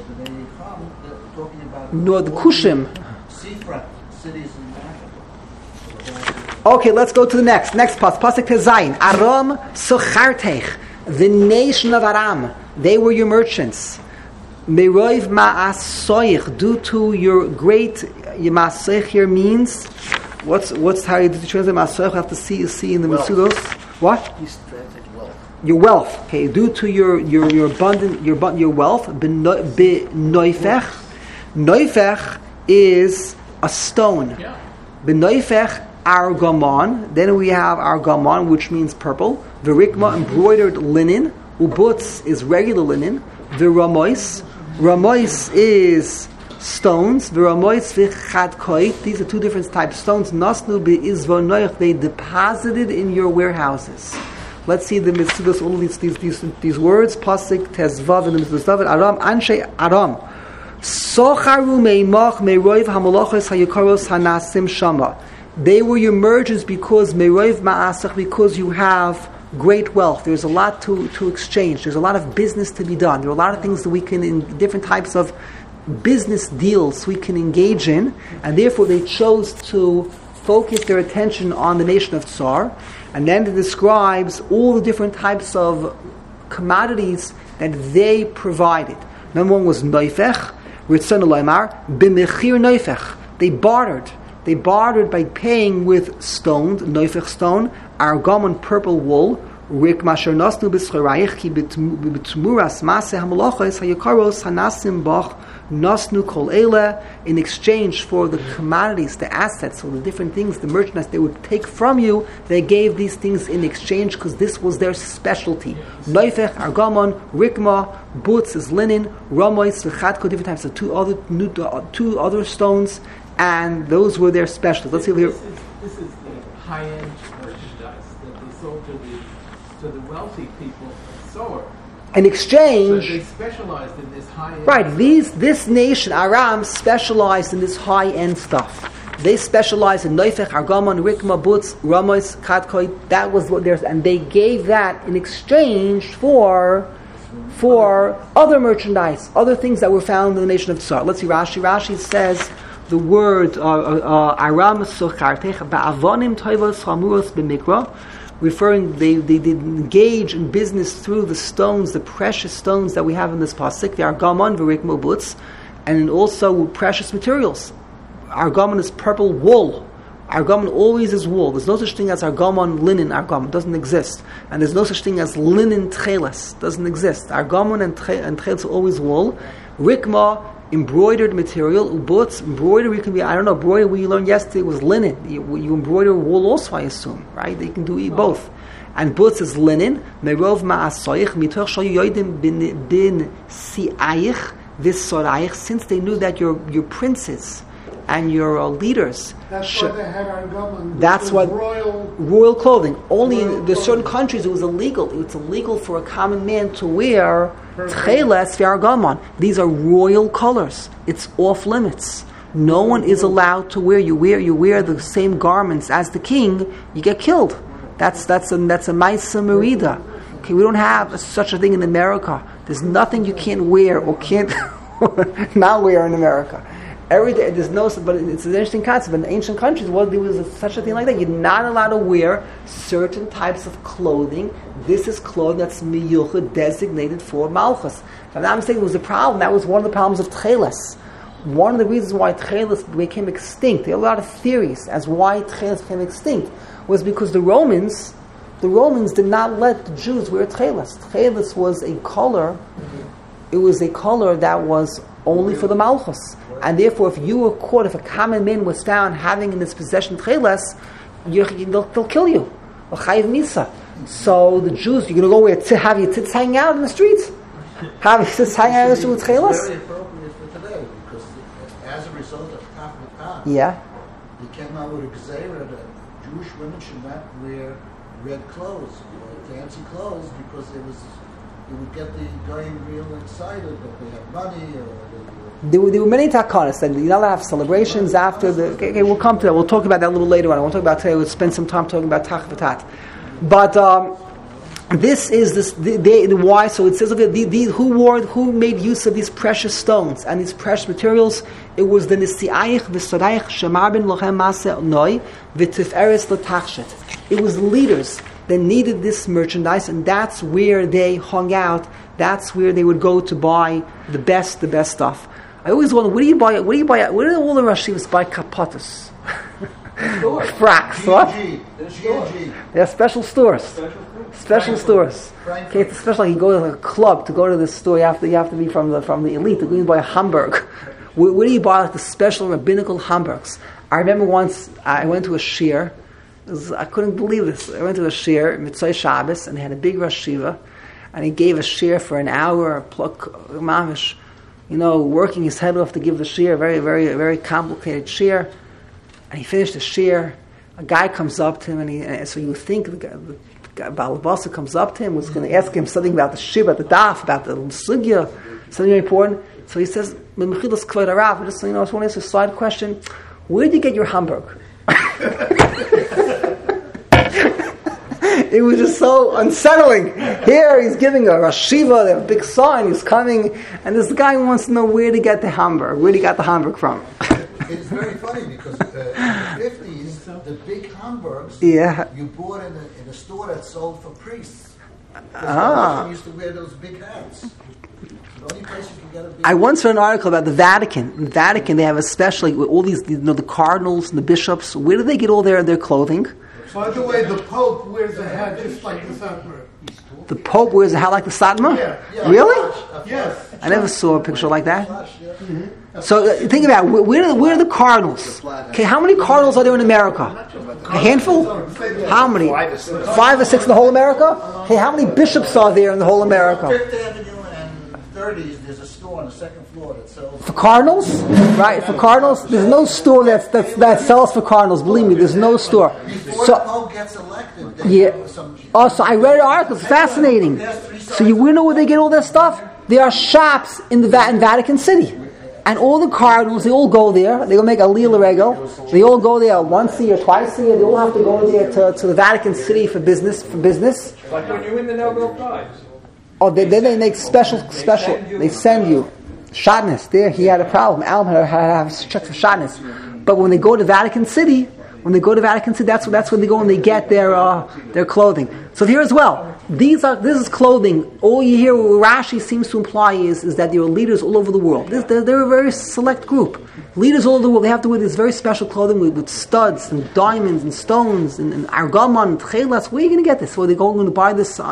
The Kushim. seafront cities in Africa. Okay, let's go to the next pasuk Tezayin. Aram Sochartech, the nation of Aram. They were your merchants. Meroiv Ma'asoich, due to your great Ma'asoich here means. What's how you translate Ma'asoich? Have to see in the Mitsudos. What? He's translating wealth. Your wealth. Okay, due to your abundant your wealth. B'noifech. Noifech is a stone. B'noifech argamon. Then we have argamon, which means purple. V'rikma, embroidered linen. Ubutz is regular linen. V'ramois. Ramois is stones. V'ramois v'chadkoit. These are two different types of stones. Nasnu be'izvonoich. They deposited in your warehouses. Let's see the Mitzudas, all of these words. Pasik tezvav in the Mitzudas. Aram, anshe Aram. Socharu meimach meiroiv hamalachos hayukaros hanasim shama. They were your merchants because meiroiv ma'asach, because you have great wealth. There's a lot to exchange. There's a lot of business to be done. There are a lot of things that we can, in different types of business deals we can engage in, and therefore they chose to focus their attention on the nation of Tsar. And then it describes all the different types of commodities that they provided. Number one was noifech, ritzon aloymar, b'mechir noifech. They bartered by paying with stone, noifech stone, argamon purple wool, rik masher nasnu b'scharayich ki b'tmuras maseh hamalachos hayakaros hanasim bach Nasnu kol eile, in exchange for the commodities, the assets, or the different things, the merchandise they would take from you, they gave these things in exchange because this was their specialty. Neifech, argamon, rikma, boots is linen, ramois, v'chadko, different types of two other stones, and those were their specialties. Let's see over here. This is the high-end merchandise that they sold to the wealthy people, sower. In exchange, so they specialized in this high-end. Right, this nation, Aram, specialized in this high-end stuff. They specialized in Neifech, Argamon, Rikma, Butz, Ramos, Kadkoi. That was what theirs, and they gave that in exchange for other merchandise, other things that were found in the nation of Tsar. Let's see Rashi. Rashi says the word Aram Sochartech Ba'avonim Toivos Chamuros B'Mikra, referring they did engage in business through the stones, the precious stones that we have in this pasuk, the argamon, v'rikmo butz, and also precious materials. Argamon is purple wool. Argamon always is wool. There's no such thing as argamon linen. Argamon doesn't exist, and there's no such thing as linen tcheles. Doesn't exist. Argamon and tcheles are always wool. Rikma, embroidered material. Ubutz, embroidery can be, I don't know, embroidery we learned yesterday was linen. You embroider wool also, I assume, right? They can do both. And butz is linen. Merov ma'asoich, mitoch shoyu yoidim bin si'ayich, this sorayich, since they knew that your princes and your leaders. That's why they had argamon. That's what royal clothing. Only in the certain countries it was illegal. It's illegal for a common man to wear tcheles v'argamon. These are royal colors. It's off limits. No one is allowed to wear. You wear the same garments as the king. You get killed. That's a ma'isa merida. Okay, we don't have such a thing in America. There's nothing you can't wear or can't not wear in America. Every day, there's no, but it's an interesting concept. In ancient countries, there was such a thing like that. You're not allowed to wear certain types of clothing. This is clothing that's miyuchah, designated for malchus. If I'm not mistaken, it was a problem. That was one of the problems of tcheles. One of the reasons why tcheles became extinct, there are a lot of theories as why tcheles became extinct, was because the Romans did not let the Jews wear tcheles. Tcheles was a color. It was a color that was only for the malchus. And therefore, if you were caught, if a common man was found having in his possession tcheles, they'll kill you. Chayiv misa. So the Jews, you're going to go have your tits hanging out in the streets? Have your tits hanging out in the streets with tcheles? It's very appropriate for today, because as a result of Taf B'Tav, he came out with a gzeira that Jewish women should not wear red clothes, or fancy clothes, because it would get the guy real excited that they have money, or there were many takanas, and you're not allowed to have celebrations after the. Okay, we'll come to that. We'll talk about that a little later on. I won't talk about today. We'll spend some time talking about Tach V'Tat. But this is the why. So it says, okay, who made use of these precious stones and these precious materials? It was the Nisiayich v'Sorayich Shemar ben Lochem Maseh Noi v'Tiferes L'Tachshet. It was leaders that needed this merchandise, and that's where they hung out. That's where they would go to buy the best stuff. I always wonder, where do you buy? Where do all the Rashivas buy kapotas? Fracks, what? G&G. They have special stores. Special stores. Okay, it's special. Like you go to a club to go to the store. You have to be from the elite to go and buy a Hamburg. Where do you buy like the special rabbinical Hamburgs? I remember once I went to a shir. I couldn't believe this. I went to a shir, Mitzvah Shabbos, and they had a big Rosh Yeshiva, and he gave a shir for an hour, mamish, working his head off to give the shir, very, very, very complicated shir. And he finished the shir. A guy comes up to him, and so you think the Balabasa comes up to him, was going to ask him something about the shir, about the daf, about the sugya, something very important. So he says, I just want to ask a side question. Where did you get your Hamburg? It was just so unsettling. Here he's giving a Rosh Yeshiva, they have a big sign, he's coming, and this guy wants to know where to get the Hamburg. Where did he get the Hamburg from? It's very funny because in the 50s, the big Hamburgs you bought in a store that sold for priests. Because used to wear those big hats. The only place you can get a big I once read an article about the Vatican. In the Vatican, they have especially all these, the cardinals and the bishops. Where do they get all their clothing? By the way, the Pope wears a hat just like the Emperor. The Pope wears a hat like the Satmar? Yeah. Really? Yes. I never saw a picture like that. So think about it. Where are the cardinals? Okay, how many cardinals are there in America? A handful? How many? 5 or 6 in the whole America? Hey, how many bishops are there in the whole America? 5th Avenue and 30s, there's a store on the second floor that sells... For cardinals? Right, for cardinals? There's no store that sells for cardinals. Believe me, there's no store. Before the Pope gets elected, they Yeah. Oh, so I read an article. It's fascinating. So you know where they get all their stuff? There are shops in Vatican City. And all the cardinals, they all go there. They go make a Aliyah L'Regel. They all go there once a year, twice a year. They all have to go there to the Vatican City for business. Like when you win the Nobel Prize. Oh, then they make special. They send you. Shadness. There, he had a problem. Alan had to have check for shadness. But when they go to Vatican City, that's when they go and they get their clothing. So here as well, this is clothing. All you hear, what Rashi seems to imply is that there are leaders all over the world. They're a very select group. Leaders all over the world, they have to wear this very special clothing with studs and diamonds and stones and argaman and tchelas. Where are you going to get this? Well, they're going to buy this.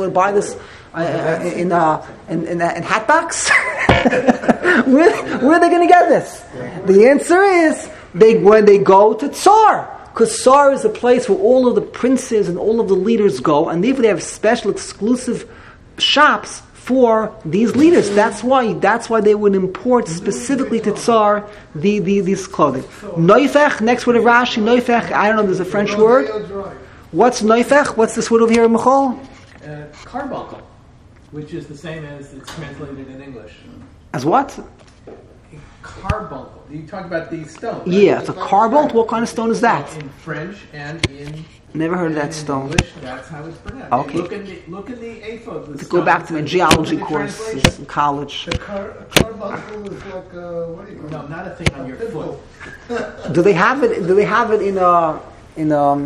In Hatbox. Where are they going to get this? The answer is when they go to Tsar. Because Tsar is a place where all of the princes and all of the leaders go, and therefore they have special exclusive shops for these leaders. That's why they would import specifically to Tsar these clothing. Neufech, next word of Rashi, Neufech, I don't know, there's a French word. What's Neufech? What's this word over here, Michal? Carbuncle, which is the same as it's translated in English. As what? Carbuncle. You talk about these stones. Right? Yeah, it's a carbuncle. What kind of stone is that? In French and in never heard of that stone. English, that's how it's pronounced. Okay. Look in the aphod. To go back to my geology course in college. The carbuncle is like what do you call it? No, not a thing on your foot. Do they have it in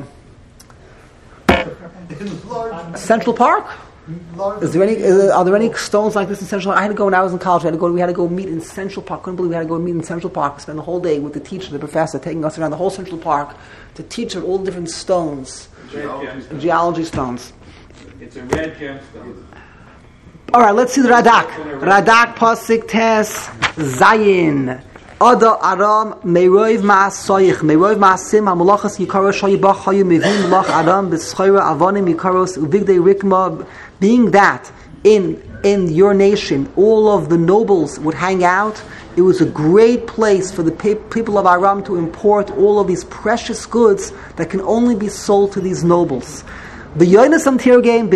Central Park? Are there any stones like this in Central Park? I had to go when I was in college. We had to go meet in Central Park. Couldn't believe we had to go meet in Central Park. Spend the whole day with the teacher, the professor, taking us around the whole Central Park to teach us all the different stones, geology stones. It's a red gemstone. All right, let's see the Radak. Radak Pasik Tes Zayin. Ada Aram Meroiv Ma'asoyich Meroiv Ma'asim HaMolachas Yikara Shoyibach Hayu Mevim Melach Aram B'Schoira Avonim Yikaros Uvigdei Rikma. Being that in your nation all of the nobles would hang out, it was a great place for the people of Aram to import all of these precious goods that can only be sold to these nobles. So he wants to translate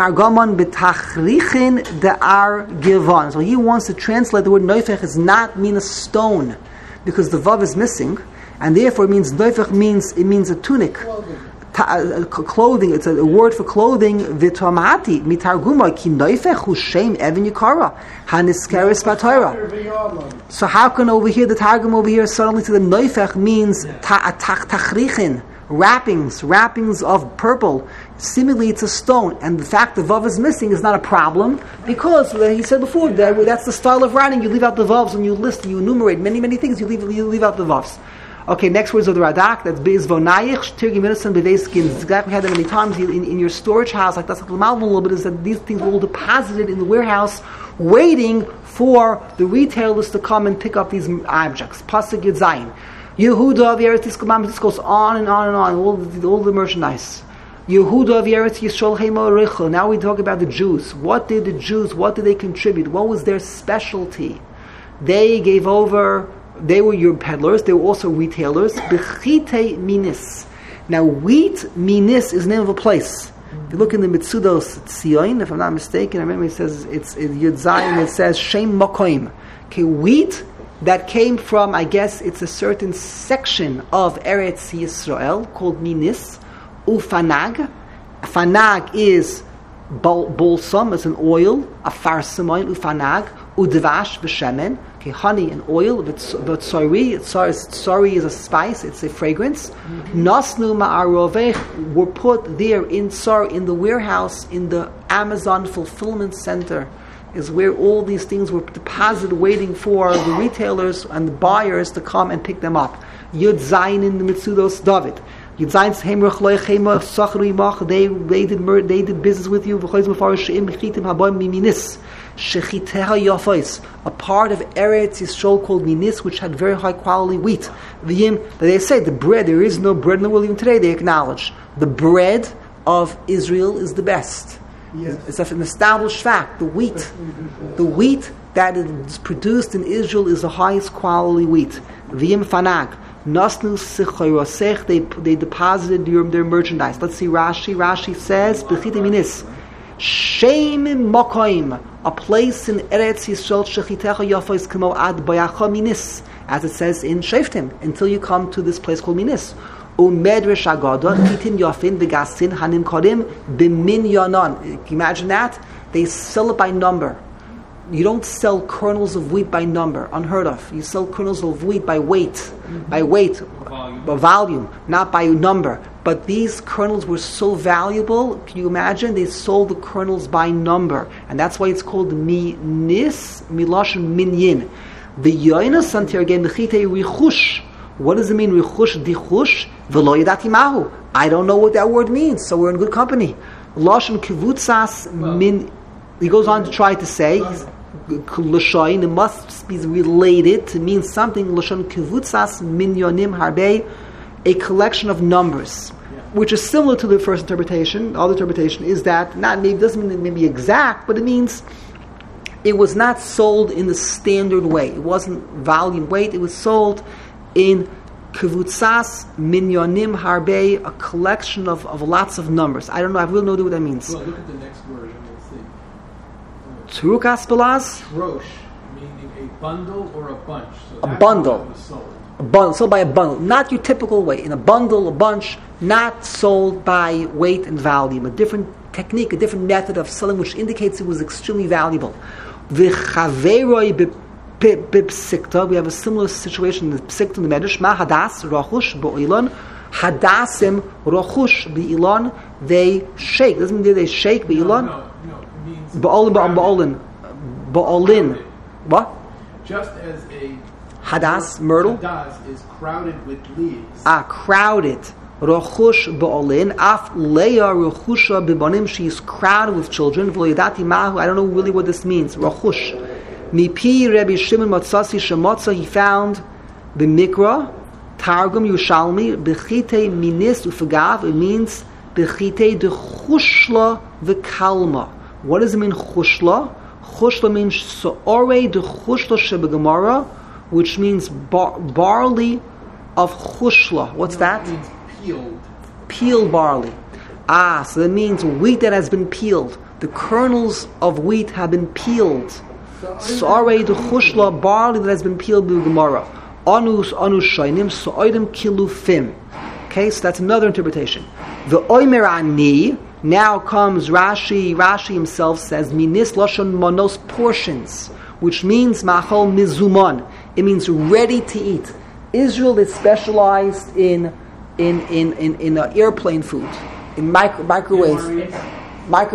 the word neufech as not mean a stone, because the vav is missing, and therefore it means neufech means a tunic, clothing. It's a word for clothing. V'tomati mitarguma ki neufech hu shem even yikara haniskeres b'Torah. So how can over here the targum over here suddenly to the neufech means tachrichin, wrappings of purple? Seemingly it's a stone, and the fact the vav is missing is not a problem, because he said before that's the style of writing. You leave out the vavs when you list, you enumerate many things. You leave out the vavs. Okay, next words of the Radak. That's Beis Vonayich Tirgi Minison Beveiskin. It's exactly had that many times in your storage house. Like that's like the malva a little bit. Is that these things were all deposited in the warehouse, waiting for the retailers to come and pick up these objects. Pasuk Yud Zayin. Yehuda of Eretz Yisrael. This goes on and on and on. All the merchandise. Yehuda of Eretz Yisrael Heimo Reichel. Now we talk about the Jews. What did they contribute? What was their specialty? They gave over. They were your peddlers. They were also retailers. Bechite minis. Now wheat minis is the name of a place. If you look in the Mitzudos Tzion, if I'm not mistaken, I remember it says it's Yud Zayin. It says Shem Mokoim. Okay, wheat that came from, I guess it's a certain section of Eretz Yisrael called minis. Ufanag. Fanag is balsam, it's an oil. A farsim oil. Ufanag. Udvash v'shemen. Okay, honey and oil. But tsari is a spice. It's a fragrance. Nasnu ma'arovech were put there in the warehouse in the Amazon fulfillment center. Is where all these things were deposited, waiting for the retailers and the buyers to come and pick them up. Yud Zayin in the Mitzudos David. They did business with you. A part of Eretz Yisrael called minis, which had very high quality wheat. They say the bread, there is no bread in the world even today. They acknowledge the bread of Israel is the best. Yes. It's an established fact. The wheat that is produced in Israel is the highest quality wheat. V'yim fanag. They deposited their merchandise. Let's see Rashi. Rashi says, Bechite minis. Shem mokoim, a place in Eretz Yisrael, shechitecha yafos kemo ad bayacha minis, as it says in Shoftim, until you come to this place called minis. Umedresh agada, kitin yafin begasin hanim kodim b'min yanon. Imagine that? They sell it by number. You don't sell kernels of wheat by number, unheard of. You sell kernels of wheat by weight, by volume, not by number. But these kernels were so valuable, can you imagine? They sold the kernels by number. And that's why it's called minis, milashon minyin. The yoinas antirgem bechite richush. What does it mean, richush, dichush? V'lo yadati mahu. I don't know what that word means, so we're in good company. Lashon kivutzas min. He goes on to try to say, L'shoin, it must be related to mean something. L'shon kivutzas minyonim harbe, a collection of numbers, which is similar to the first interpretation. The other interpretation is that doesn't mean it may be exact, but it means it was not sold in the standard way. It wasn't volume weight. It was sold in kivutzas minyonim harbe, a collection of lots of numbers. I don't know. I really don't know what that means. Well, look at the next word. Turukas Balaz? Rosh, meaning a bundle or a bunch. So a bundle. Sold. A bundle, sold by a bundle. Not your typical way. In a bundle, a bunch, not sold by weight and volume. A different technique, a different method of selling, which indicates it was extremely valuable. V'chaveroi b'psikta, we have a similar situation in the Psikta in the Medrash. Ma hadas rochush b'oilon. Hadasim rochush b'ilon. They shake. Doesn't mean they shake b'ilon. No. Ba'olin. What? Just as a hadas, myrtle. Hadas is crowded with leaves. Crowded. Rochush ba'olin. Af leia rochusha b'banim. She is crowded with children. V'loyadati mahu. I don't know really what this means. Rochush. Mipi Rabbi Shimon Matzasi Shemotza. He found the Mikra, Targum Yerushalmi, Bechite minis ufagav. It means Bechite de chushla v'kalma. What does it mean, chushla? Chushla means so'ore de chushla shebegamara, which means barley of chushla. What's that? It means peeled. Peeled barley. So that means wheat that has been peeled. The kernels of wheat have been peeled. So'ore de chushla, barley that has been peeled begamara. Anus shainim so'oidim kilufim. Okay, so that's another interpretation. The oimer ani. Now comes Rashi. Rashi himself says minis lashon monos, portions, which means machol mizuman. It means ready to eat. Israel is specialized in airplane food, in microwave. What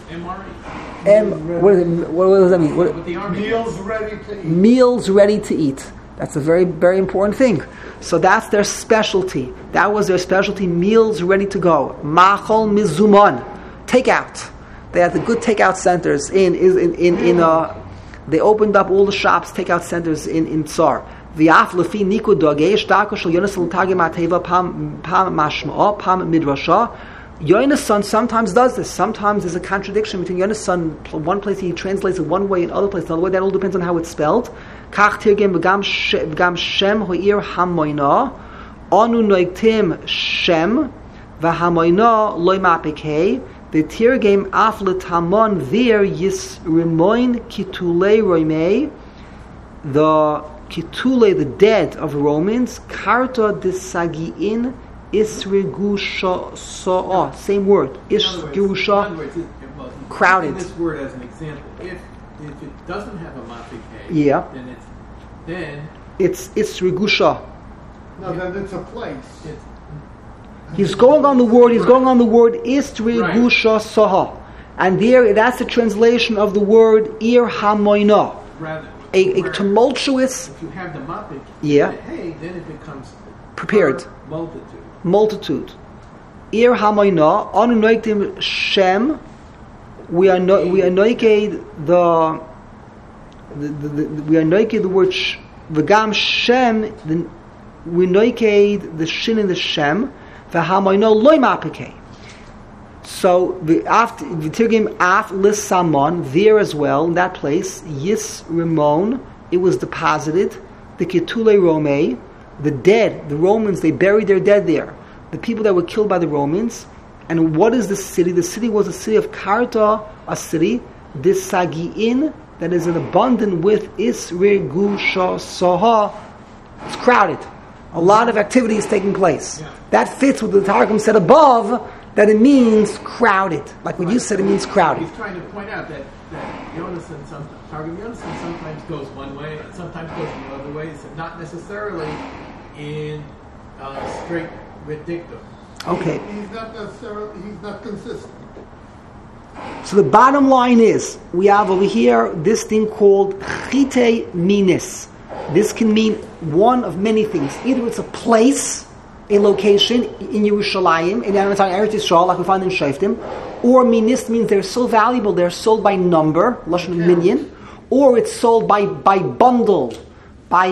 does that mean? Meals ready to eat. Meals ready to eat. That's a very, very important thing. So that's their specialty. That was their specialty, meals ready to go. Machol mizuman. Takeout. They had the good takeout centers they opened up all the shops, takeout centers in Tsar. V'af lefi niku dogeish dako shel Yonasan l'tagim ateva pam mashma'a pam midrasha. Yonasan sometimes does this. Sometimes there's a contradiction between Yonasan. One place he translates it one way, in other place another way. That all depends on how it's spelled. Kach tirgem v'gam shem ho'ir hamoina anu noiktim shem v'hamoina loy mapikei. The tirgem af letamon vir yis rimoin kitulei roimei. The kitule, the dead of Romans, karta desagiin isrigusha sa'a. Same word, isrigusha, crowded. This word as an example. If it doesn't have a mafik, then it's isrigusha. No, then it's a place. He's going on the word isrigusha sa'a, and there that's the translation of the word ir hamoina. A tumultuous. If you have the mapik, then it becomes prepared. Multitude. multitude. Ir hamayna anu noikdim Shem. We are noiked we are noiked the word v'gam Shem. We noiked the shin in the Shem. V'hamayna loy mapikei. So the after V'tirgim af lis samon there as well in that place Yis Ramon, it was deposited the Ketule Romei, the dead, the Romans, they buried their dead there, the people that were killed by the Romans. And what is the city? The city was a city of Karta, a city this Sagi'in that is in abundant with Isregusha Saha. It's crowded. A lot of activity is taking place. Yeah. That fits with what the Targum said above, that it means crowded. Like what you said, it means crowded. He's trying to point out that Yonasan, Targum Yonasan sometimes goes one way, and sometimes goes the other way. It's not necessarily in straight with dictum. Okay. He's not consistent. So the bottom line is, we have over here this thing called chite minis. This can mean one of many things. Either it's a place, a location in Yerushalayim, in Eretz Yisrael, like we find in Shoftim, or minis means they're so valuable, they're sold by number, lashon minyan, or it's sold by bundle, by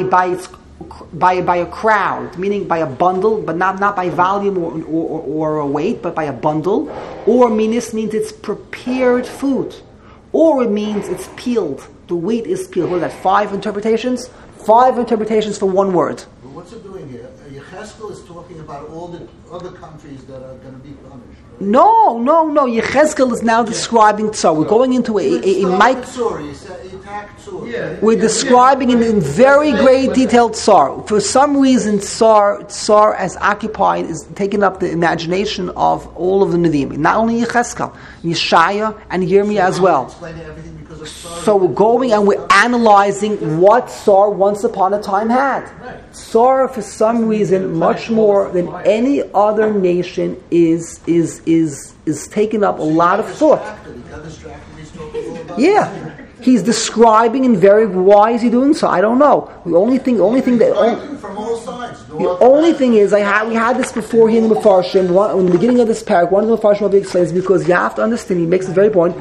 a crowd, meaning by a bundle, but not by volume or weight, but by a bundle. Or minis means it's prepared food, or it means it's peeled. The wheat is peeled. What is that? 5 interpretations? 5 interpretations for one word. But what's it doing here? Yechezkel is talking about all the other countries that are going to be punished. Right? No. Yechezkel is now describing Tsar. We're going into a mic. We're describing in very great detail Tsar. For some reason, Tsar as occupied is taking up the imagination of all of the Nevi'im. Not only Yechezkel, Yeshaya and Yirmiyah as well. So we're going and we're analyzing what Tsar once upon a time had. Tsar, for some reason, much more than any other nation, is taking up a lot of thought. Yeah. He's describing in very. Why is he doing so? I don't know. The only thing that from all sides. The only thing is, we had this before here in the Mefarshim. In the beginning of this parak, one of the Mefarshim explains, because you have to understand. He makes a very point.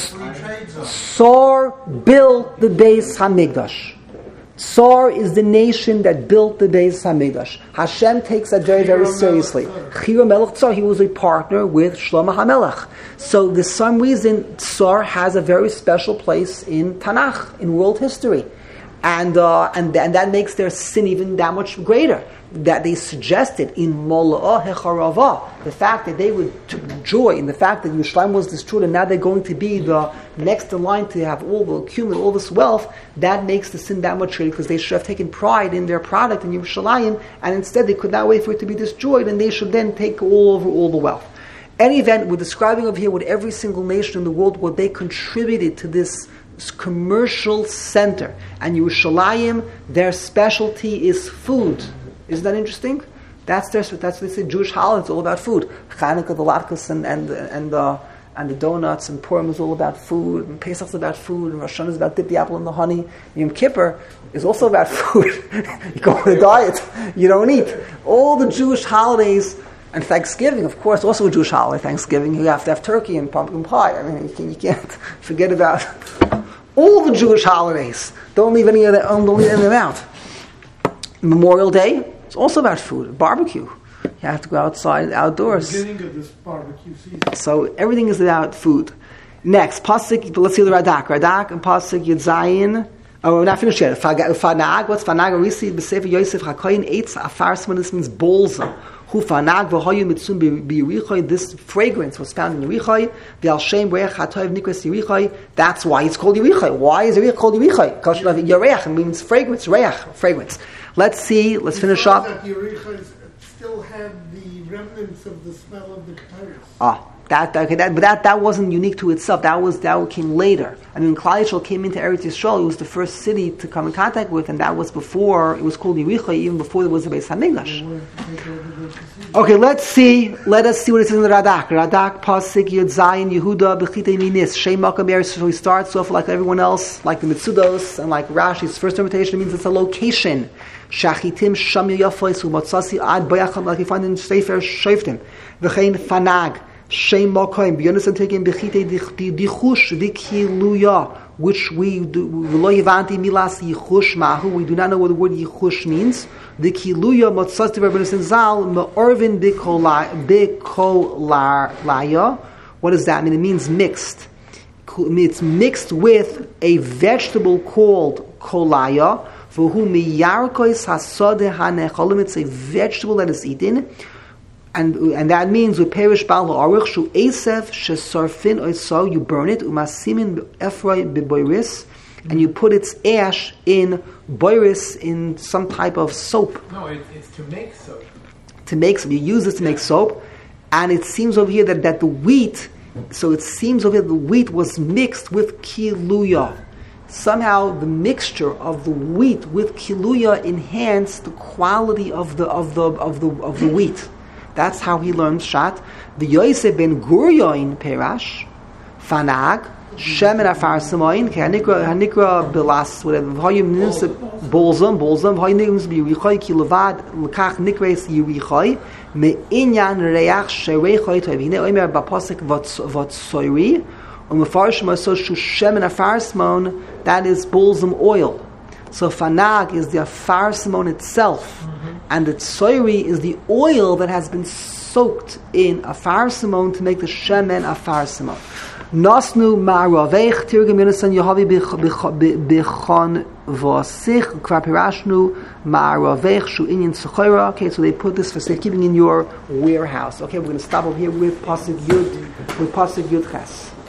Tsar built the Beis Hamikdash. Tsar is the nation that built the Beis Hamikdash. Hashem takes that very, very seriously. Chira Melech Tsar, he was a partner with Shlomo HaMelech. So, for some reason, Tsar has a very special place in Tanakh, in world history. And that makes their sin even that much greater. That they suggested in Mola'ah Hecharava, the fact that they took joy in the fact that Yerushalayim was destroyed and now they're going to be the next in line to have accumulate all this wealth, that makes the sin that much greater, because they should have taken pride in their product in Yerushalayim, and instead they could not wait for it to be destroyed, and they should then take all over all the wealth. Any event, we're describing over here what every single nation in the world, what they contributed to this commercial center. And Yerushalayim, their specialty is food. Isn't that interesting? That's what they say. Jewish holiday, it's all about food. Chanukah, the latkes, and the donuts, and Purim is all about food, and Pesach is about food, and Rosh Hashanah is about dip the apple in the honey. Yom Kippur is also about food. You go on a diet, you don't eat. All the Jewish holidays, and Thanksgiving, of course, also a Jewish holiday. Thanksgiving, you have to have turkey and pumpkin pie. I mean, you can't forget about all the Jewish holidays. Don't leave any of them out. Memorial Day, it's also about food, barbecue. You have to go outside, outdoors. The beginning of this barbecue season. So everything is about food. Next, Pasuk, let's see the Radak. Radak and Pasuk Yedzayin. Oh, we're not finished yet. Fanag, what's Fanag? Arisi, B'Sefer Yosef, HaKoyin, Eitz, Afarsman, this means bolza. Fanag, V'hoyu Mitzum B'Yerichoi, this fragrance was found in Yerichoi. V'al Shem Reach HaToiv Nikras Yerichoi. That's why it's called Yerichoi. Why is Yerichoi called Yerichoi? Because Yerech means fragrance, Reach, fragrance. Let's finish up. That Yerichoi still had the remnants of the smell of the ketores. That wasn't unique to itself. That came later. I mean, Klal Yisrael came into Eretz Yisrael. It was the first city to come in contact with, and that was before it was called Yerichoi, even before there was a Beis Hamikdash. Okay, let us see what it says in the Radak. Radak Pasik Yud Zayin Yehuda Bechitei Minis Shem Makam Eretz. So he starts off like everyone else, like the Mitzudos and like Rashi's first interpretation means it's a location. Shachitim Sham Yafos Umatzasi Ad Bayacham, like you find in Sefer Shoftim. V'chein Fanag Shem Makam B'Yonasan Tegim Bechitei Dichush V'Kiluya, which we do. V'lo Yivanti Milas Yichush Mahu. We do not know what the word Yichush means. The kiluya motzasti v'rabbeinu zal me'orvin b'kolaya. What does that mean? It means mixed. It's mixed with a vegetable called kolaya. V'hu miyarkois hasodeh hanecholim. It's a vegetable that is eaten, and that means with perish bal ha'aruch shu esev shesorfin oiso. You burn it umasimin efroi b'boiris. And you put its ash in boiris, in some type of soap. No, it's to make soap. To make soap. You use this to make soap. And it seems over here that the wheat, so it seems over here the wheat was mixed with kiluya. Somehow the mixture of the wheat with kiluya enhanced the quality of the wheat. That's how he learned Shat. The Yosef ben Guryoin Perash, Fanag, Shemen afar samoin, hanikra belas, whatever. V'hayim nims bolzam, v'hayim nims b'yirichai ki levad l'kach nikreis yirichai me'inyan reach shereichai toiv. Hine oimer b'pasik v'tsoiri u'mefarish ma'asos shu shemen afar samon, that is bolzam oil. So fanag is the afar samon itself, and the tsoiri is the oil that has been soaked in afar samon to make the shemen afar samon. Nasnu ma'aravech tirgim yonasan Yehavi b'chon v'asich krapirashnu ma'aravech shu inyan tzuchayra. Okay, so they put this for safekeeping in your warehouse. Okay, we're going to stop over here with Pasuk Yud Ches.